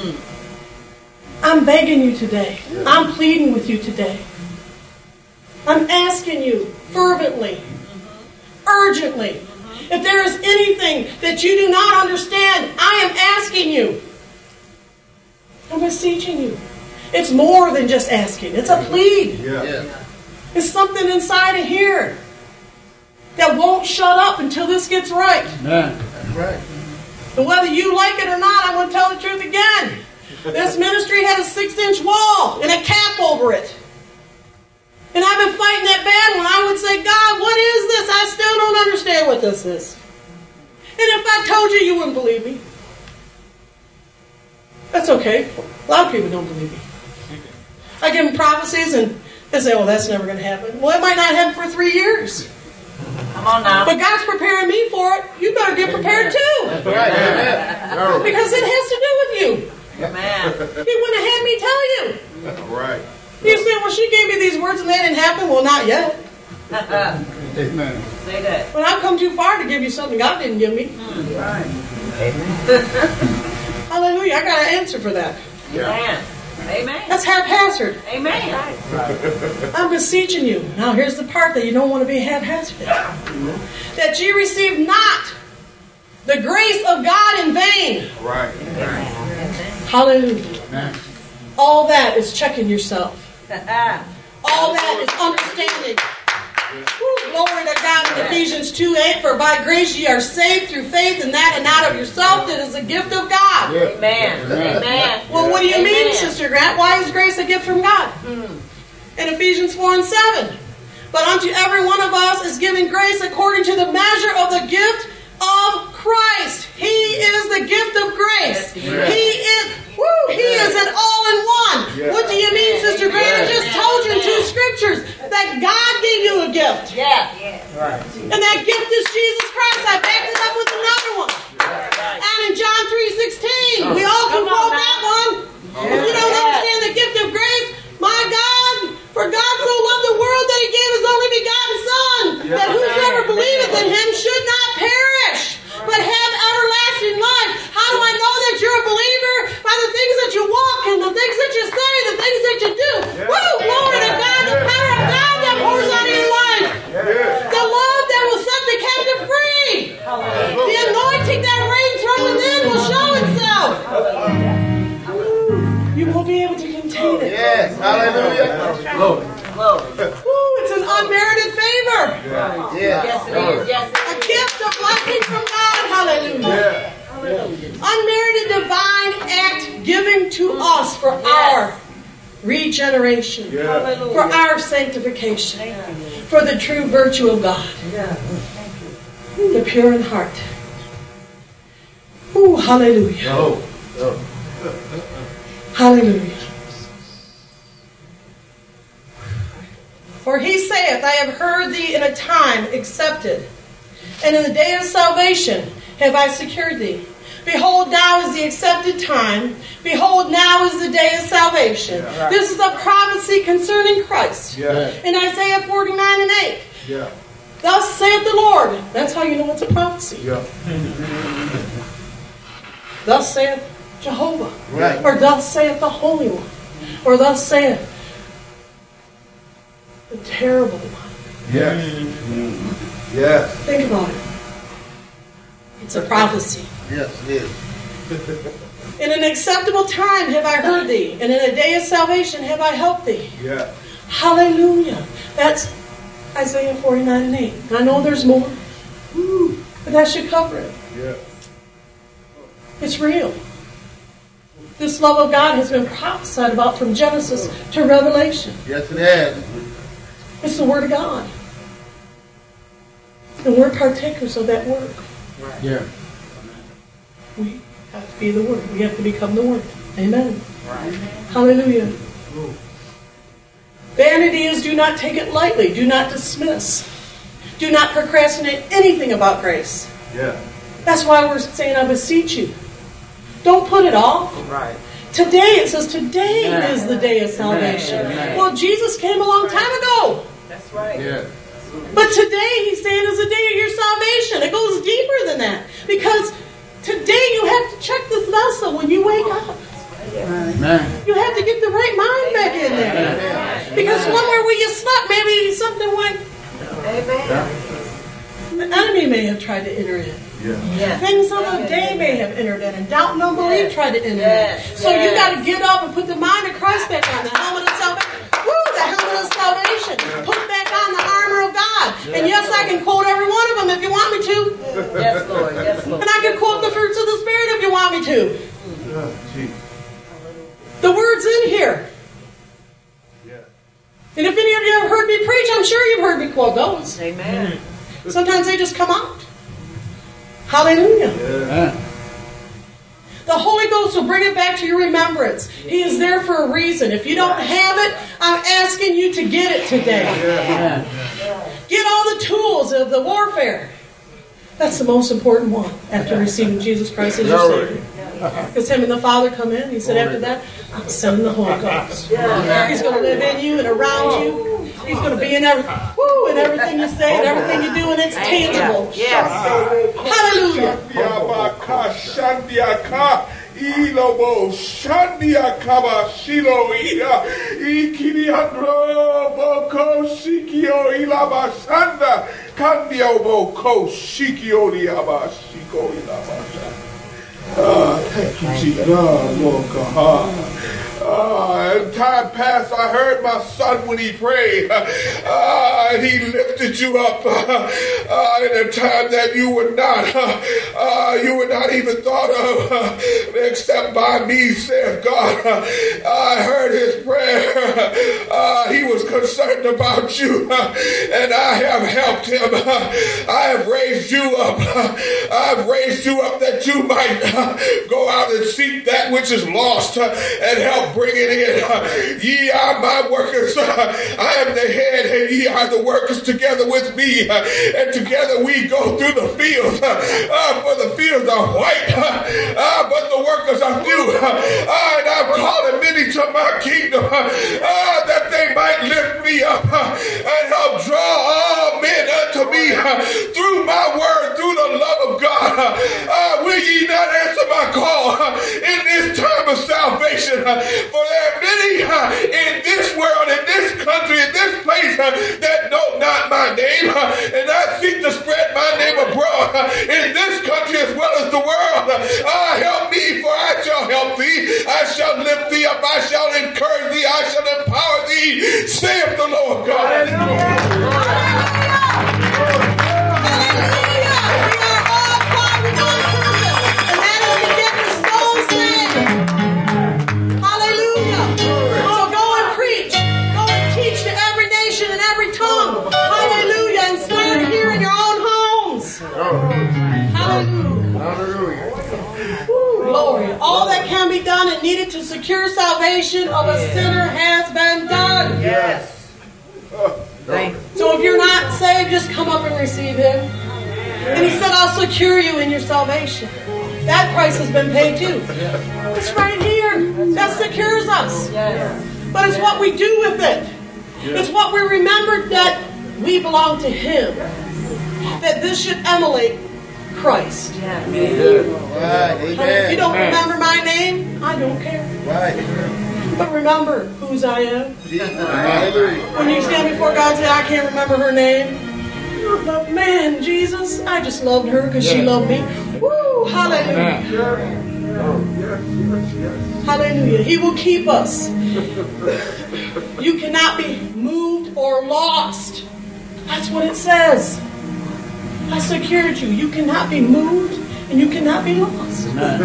I'm begging you today. I'm pleading with you today. I'm asking you fervently, urgently. If there is anything that you do not understand, I am asking you. I'm beseeching you. It's more than just asking. It's a plea. Yeah. It's something inside of here that won't shut up until this gets right. Amen. Right. And whether you like it or not, I'm going to tell the truth again. This ministry had a six-inch wall and a cap over it. And I've been fighting that battle, and I would say, God, what is this? I still don't understand what this is. And if I told you, you wouldn't believe me. That's okay. A lot of people don't believe me. I give them prophecies, and they say, oh, that's never going to happen. Well, it might not happen for three years. Come on now. But God's preparing me for it. You better get prepared too. Right. Amen. Because it has to do with you. Amen. He wouldn't have had me tell you. Right. You say, well, she gave me these words and they didn't happen. Well, not yet. Amen. Say that. But I've come too far to give you something God didn't give me. Right. Hallelujah. I got an answer for that. Amen. Amen. That's haphazard. Amen. I'm beseeching you. Now, here's the part that you don't want to be haphazard. That ye receive not the grace of God in vain. Right. Hallelujah. Amen. All that is checking yourself. All that is understanding. Woo, glory to God in Ephesians two eight. For by grace ye are saved through faith, and that and not of yourself. It is a gift of God. Amen. Amen. Well, what do you Amen. mean, Sister Grant? Why is grace a gift from God? In Ephesians four and seven. But unto every one of us is given grace according to the measure of the gift of Christ. He is the gift of grace. Yes. He is, woo, He is an all-in-one. Yes. What do you mean, Sister Grant? I just told you in two scriptures that God gave you a gift. Yeah. Right. And that gift is Jesus Christ. I backed it up with another one. And in John sixteen. We all can quote that one. If you don't understand the gift of grace, my God, for God so loved the world that he gave his only begotten Son, that whosoever believeth in him should not perish, but have everlasting life. How do I know that you're a believer? By the things that you walk in, the things that you say, the things that you do. Woo! Glory to God, the power of God that pours out of your life. The love that will set the captive free. The anointing that reigns from within will show itself. You won't be able to contain it. Yes, hallelujah. Glory. Ooh, it's an unmerited favor. Yes, Yes, it is. Yes, A it is. gift, a blessing from God. Hallelujah. Unmerited divine act given to us for our regeneration, for our sanctification, for the true virtue of God, the pure in heart. Ooh, hallelujah. Oh, Hallelujah. For he saith, I have heard thee in a time accepted, and in the day of salvation have I secured thee. Behold, now is the accepted time. Behold, now is the day of salvation. Yeah, right. This is a prophecy concerning Christ. Yeah. In Isaiah forty-nine and eight. yeah, Thus saith the Lord. That's how you know it's a prophecy. yeah. Thus saith Jehovah. Right. Or thus saith the Holy One. Or thus saith the terrible one. Yes. Yes. Think about it. It's a prophecy. Yes, it is. In an acceptable time have I heard thee, and in a day of salvation have I helped thee. Yeah. Hallelujah. That's Isaiah forty-nine and eight. I know there's more, but that should cover it. Yeah. It's real. This love of God has been prophesied about from Genesis to Revelation. Yes, it has. It's the Word of God. And we're partakers of that Word. Yeah. We have to be the Word. We have to become the Word. Amen. Hallelujah. Vanity is, do not take it lightly. Do not dismiss. Do not procrastinate anything about grace. Yeah. That's why we're saying, I beseech you. Don't put it off. Right. Today, it says today Amen. is the day of salvation. Amen. Well, Jesus came a long time ago. That's right. Yeah. But today, he's saying, is the day of your salvation. It goes deeper than that. Because today, you have to check this vessel when you wake up. Amen. You have to get the right mind back in there. Amen. Because somewhere where you slept, maybe something went. Amen. The enemy may have tried to enter in. Yeah. Yes. Things of the day may have entered in, and doubt and unbelief tried to enter Yes. in. So you Yes. got to get up and put the mind of Christ back on, the helmet of salvation. Woo, the helmet of salvation. Put back on the armor of God. And yes, I can quote every one of them if you want me to. Yes, Lord. Yes, Lord. And I can quote the fruits of the Spirit if you want me to. Yeah. Gee. The word's in here. Yeah. And if any of you have heard me preach, I'm sure you've heard me quote those. Amen. Sometimes they just come out. Hallelujah. Yeah. The Holy Ghost will bring it back to your remembrance. He is there for a reason. If you don't have it, I'm asking you to get it today. Yeah. Get all the tools of the warfare. That's the most important one after receiving Jesus Christ as your Savior. Because him and the Father come in. He said after that, I'm sending the Holy Ghost. He's going to live in you and around you. He's going to be in, every, woo, in everything you say and everything you do, and it's tangible. Yes. Hallelujah. Yabaka Shandiaka Ilobo Shandiakaba Shilo Ida Ikiriandro Boko Shikio Ilaba Sanda Kandio Boko Shikio Liaba Shiko Ilaba. Ah, thank you, Jesus. Ah, Lord God. Ah, in time past, I heard my son when he prayed. Ah, and he lifted you up. Ah, in a time that you were not, ah, you were not even thought of, uh, except by me, saith God. I heard his prayer. Ah, he was concerned written about you, and I have helped him. I have raised you up. I've raised you up that you might go out and seek that which is lost and help bring it in. Ye are my workers. I am the head, and ye are the workers together with me. And together we go through the fields. Uh, for the fields are white, uh, but the workers are few. Uh, and I'm calling many to my kingdom, uh, that they might lift me up uh, and help draw all men unto me uh, through my word, through the love of God. Uh, will ye not answer my call uh, in this time of salvation? Uh, for there are many uh, in this world, in this country, in this place uh, that know not my name, uh, and I seek to spread my name abroad uh, in this country as well as the world. Uh, help me, for I shall help thee. I shall lift thee up. I shall encourage thee. I shall empower thee, saith the Lord God. Hallelujah. Hallelujah. We are all called with one purpose, and that is to get the souls saved. Hallelujah. So go and preach. Go and teach to every nation and every tongue. Hallelujah. And start here in your own homes. Hallelujah. Hallelujah. Glory. All that can be done and needed to secure salvation of a sinner has been done. Yes. Thank you. So if you're not saved, just come up and receive Him. And He said, I'll secure you in your salvation. That price has been paid too. It's right here. That secures us. But it's what we do with it. It's what we remember that we belong to Him. That this should emulate Christ. Yes. Right. If you don't remember my name, I don't care. Right. But remember whose I am. Hallelujah. When you stand before God and say, I can't remember her name. But man, Jesus, I just loved her because she loved me. Woo! Hallelujah. Hallelujah. He will keep us. You cannot be moved or lost. That's what it says. I secured you. You cannot be moved and you cannot be lost.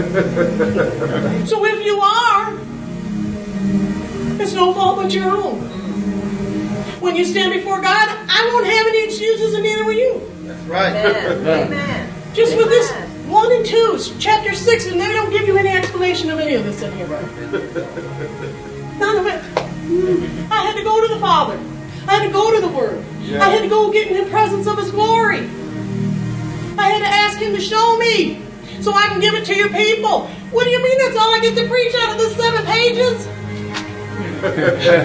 So if you are, it's no fault but your own. When you stand before God, I won't have any excuses, and neither will you. That's right. Amen. Just with this one and two, chapter six, and they don't give you any explanation of any of this in here. None of it. I had to go to the Father. I had to go to the Word. Yeah. I had to go get in the presence of His glory. I had to ask Him to show me so I can give it to your people. What do you mean that's all I get to preach out of the seven pages? How am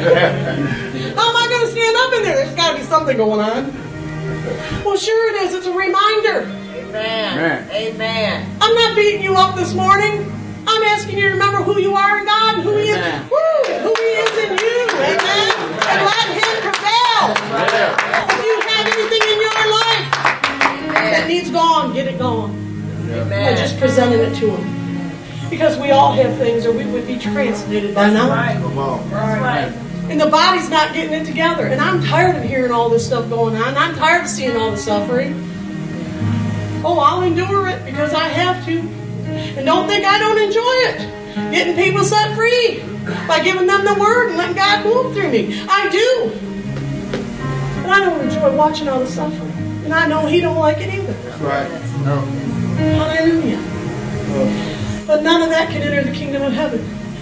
I going to stand up in there? There's got to be something going on. Well, sure it is. It's a reminder. Amen. Amen. I'm not beating you up this morning. I'm asking you to remember who you are in God and who He is, woo, who He is in you. Amen. And let Him prevail. If you have anything in your life that needs gone, get it gone. Amen. Or just presenting it to Him. Because we all have things, or we would be translated by now. Come on. That's right. And the body's not getting it together. And I'm tired of hearing all this stuff going on. I'm tired of seeing all the suffering. Oh, I'll endure it because I have to. And don't think I don't enjoy it. Getting people set free by giving them the word and letting God move through me. I do. But I don't enjoy watching all the suffering. And I know He don't like it either. That's right. No. Hallelujah. But none of that can enter the kingdom of heaven.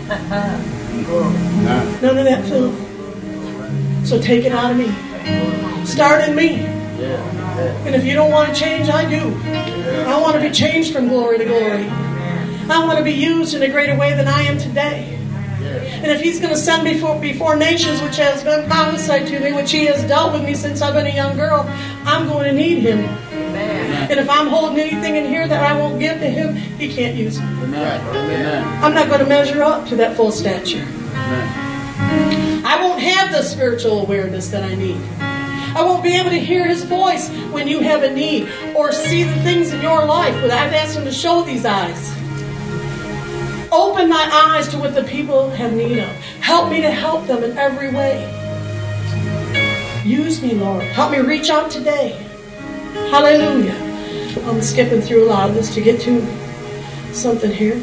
None of that filth. So take it out of me. Start in me. And if you don't want to change, I do. I want to be changed from glory to glory. I want to be used in a greater way than I am today. And if He's going to send me before, before nations, which has been prophesied to me, which He has dealt with me since I've been a young girl, I'm going to need Him. And if I'm holding anything in here that I won't give to Him, He can't use it. I'm not going to measure up to that full stature. I won't have the spiritual awareness that I need. I won't be able to hear His voice when you have a need or see the things in your life that I've asked Him to show these eyes. Open my eyes to what the people have need of. Help me to help them in every way. Use me, Lord. Help me reach out today. Hallelujah. I'm skipping through a lot of this to get to something here.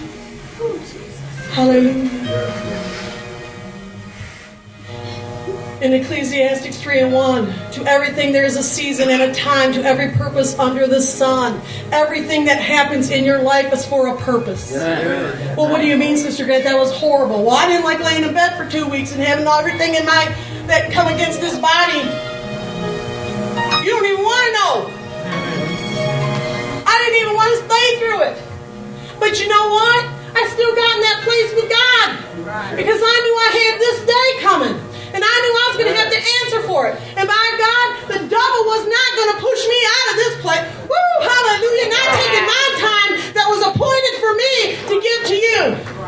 Hallelujah. In Ecclesiastes three and one, to everything there is a season and a time, to every purpose under the sun. Everything that happens in your life is for a purpose. Yeah. Well, what do you mean, Sister Grant? That was horrible. Well, I didn't like laying in bed for two weeks and having everything in my that come against this body. You don't even want to know. I didn't even want to stay through it. But you know what? I still got in that place with God. Because I knew I had this day coming. And I knew I was going to have to answer for it. And by God, the devil was not going to push me out of this place. Woo, hallelujah. Not taking my time that was appointed for me to give to you.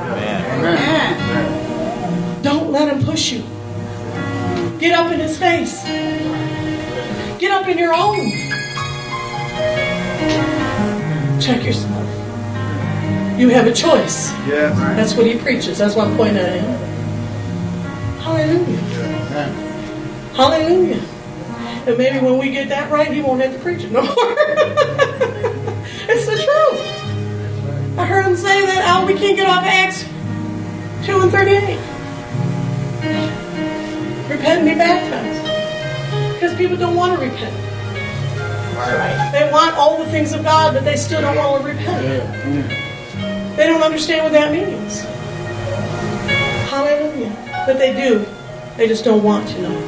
Amen. Don't let him push you. Get up in his face. Get up in your own. Check yourself. You have a choice. Yes. That's what he preaches. That's what I'm pointing at him. Hallelujah. Hallelujah. And maybe when we get that right, he won't have to preach it no more. It's the truth. I heard him say that, oh, we can't get off Acts two and thirty-eight. Repent and be baptized. Because people don't want to repent. They want all the things of God, but they still don't want to repent. They don't understand what that means. Hallelujah. But they do. They just don't want to know.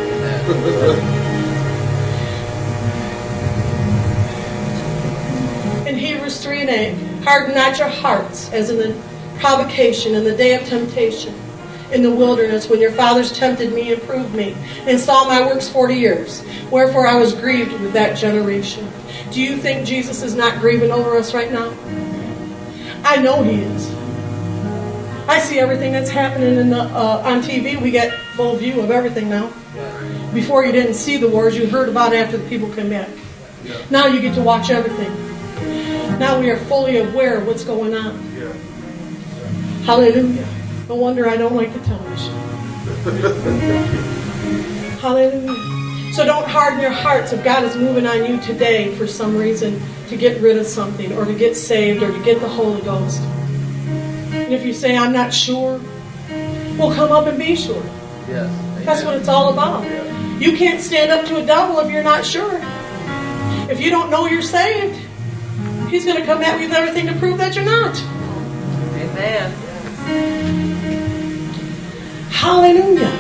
In Hebrews three and eight, harden not your hearts as in the provocation in the day of temptation in the wilderness when your fathers tempted me and proved me and saw my works forty years. Wherefore I was grieved with that generation. Do you think Jesus is not grieving over us right now? I know he is. I see everything that's happening in the, uh, on T V. We get full view of everything now. Before you didn't see the wars, you heard about it after the people came back. Now you get to watch everything. Now we are fully aware of what's going on. Hallelujah. No wonder I don't like the television. Hallelujah. So don't harden your hearts if God is moving on you today for some reason to get rid of something or to get saved or to get the Holy Ghost. And if you say, I'm not sure, well, come up and be sure. Yes. That's what it's all about. You can't stand up to a devil if you're not sure. If you don't know you're saved, he's going to come at you with everything to prove that you're not. Amen. Hallelujah.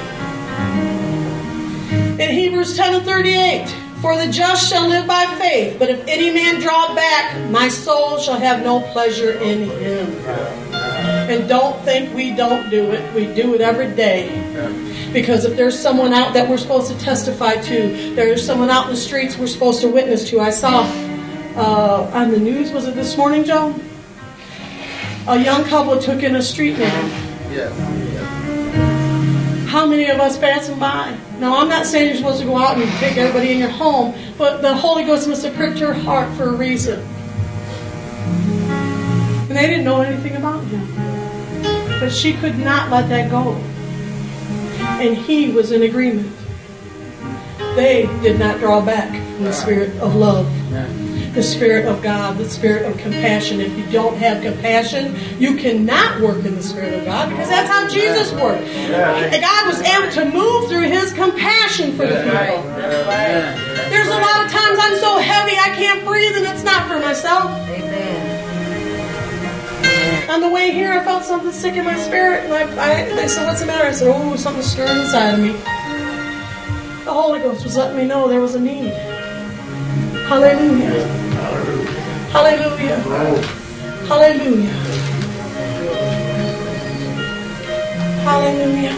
In Hebrews ten and thirty-eight, for the just shall live by faith, but if any man draw back, my soul shall have no pleasure in him. And don't think we don't do it. We do it every day. Because if there's someone out that we're supposed to testify to, there's someone out in the streets we're supposed to witness to. I saw uh, on the news, was it this morning, Joe? A young couple took in a street man. Yes. How many of us passing by? Now, I'm not saying you're supposed to go out and take everybody in your home, but the Holy Ghost must have pricked her heart for a reason. And they didn't know anything about him. But she could not let that go. And he was in agreement. They did not draw back from the spirit of love. The spirit of God, the spirit of compassion. If you don't have compassion, you cannot work in the spirit of God, because that's how Jesus worked. And God was able to move through his compassion for the people. There's a lot of times I'm so heavy I can't breathe, and it's not for myself. Amen. On the way here, I felt something sick in my spirit, and I, I, they said, "What's the matter?" I said, "Oh, something's stirring inside of me." The Holy Ghost was letting me know there was a need. Hallelujah. Hallelujah. Hallelujah. Hallelujah.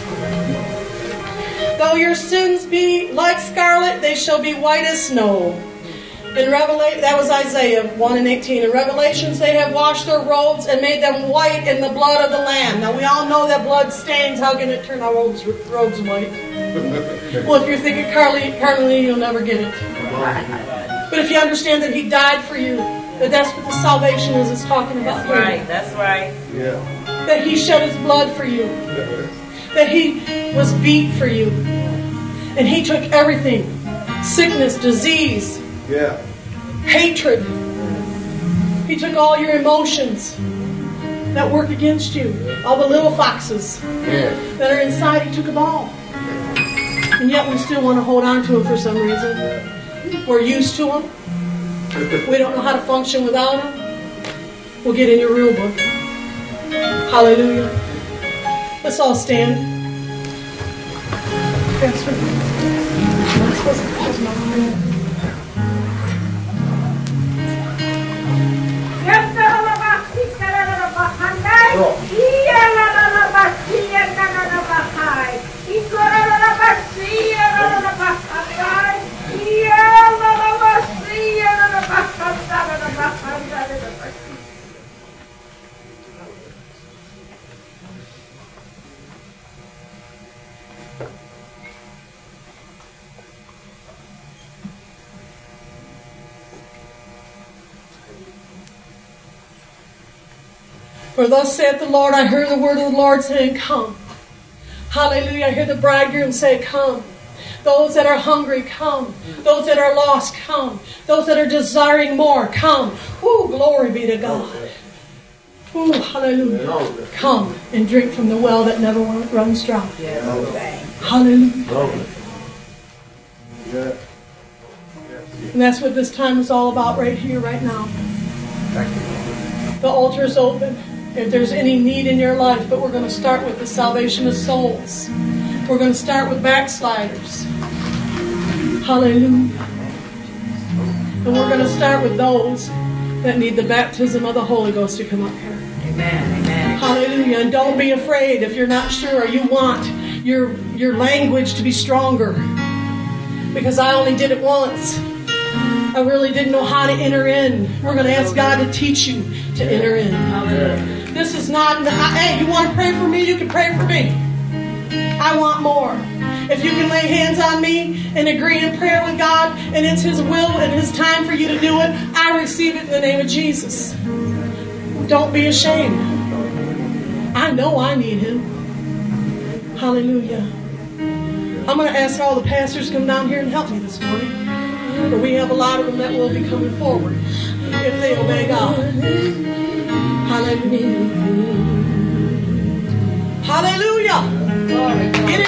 Though your sins be like scarlet, they shall be white as snow. In Revelation, that was Isaiah one and eighteen. In Revelations, they have washed their robes and made them white in the blood of the Lamb. Now, we all know that blood stains. How can it turn our robes, robes white? Well, if you're thinking Carly, Carly, you'll never get it. But if you understand that he died for you, that that's what the salvation is, is talking about. That's right, that's right. Yeah. That he shed his blood for you. That he was beat for you. And he took everything. Sickness, disease, Yeah. hatred. He took all your emotions that work against you. All the little foxes Yeah. that are inside, he took them all. And yet we still want to hold on to them for some reason. We're used to them. We don't know how to function without them. We'll get in your rule book. Hallelujah. Let's all stand. Pastor. For thus saith the Lord, I heard the word of the Lord saying, come. Hallelujah. I hear the bridegroom say, come. Those that are hungry, come. Those that are lost, come. Those that are desiring more, come. Ooh, glory be to God. Ooh, hallelujah. Come and drink from the well that never runs dry. Hallelujah. And that's what this time is all about right here, right now. The altar is open. If there's any need in your life, but we're going to start with the salvation of souls. We're going to start with backsliders. Hallelujah. And we're going to start with those that need the baptism of the Holy Ghost to come up here. Amen. Amen. Hallelujah. And don't be afraid if you're not sure or you want your, your language to be stronger. Because I only did it once. I really didn't know how to enter in. We're going to ask God to teach you to enter in. Hallelujah. This is not, hey, you want to pray for me? You can pray for me. I want more. If you can lay hands on me and agree in prayer with God, and it's His will and His time for you to do it, I receive it in the name of Jesus. Don't be ashamed. I know I need Him. Hallelujah. I'm going to ask all the pastors to come down here and help me this morning. But we have a lot of them that will be coming forward if they obey God. Hallelujah. Hallelujah. Get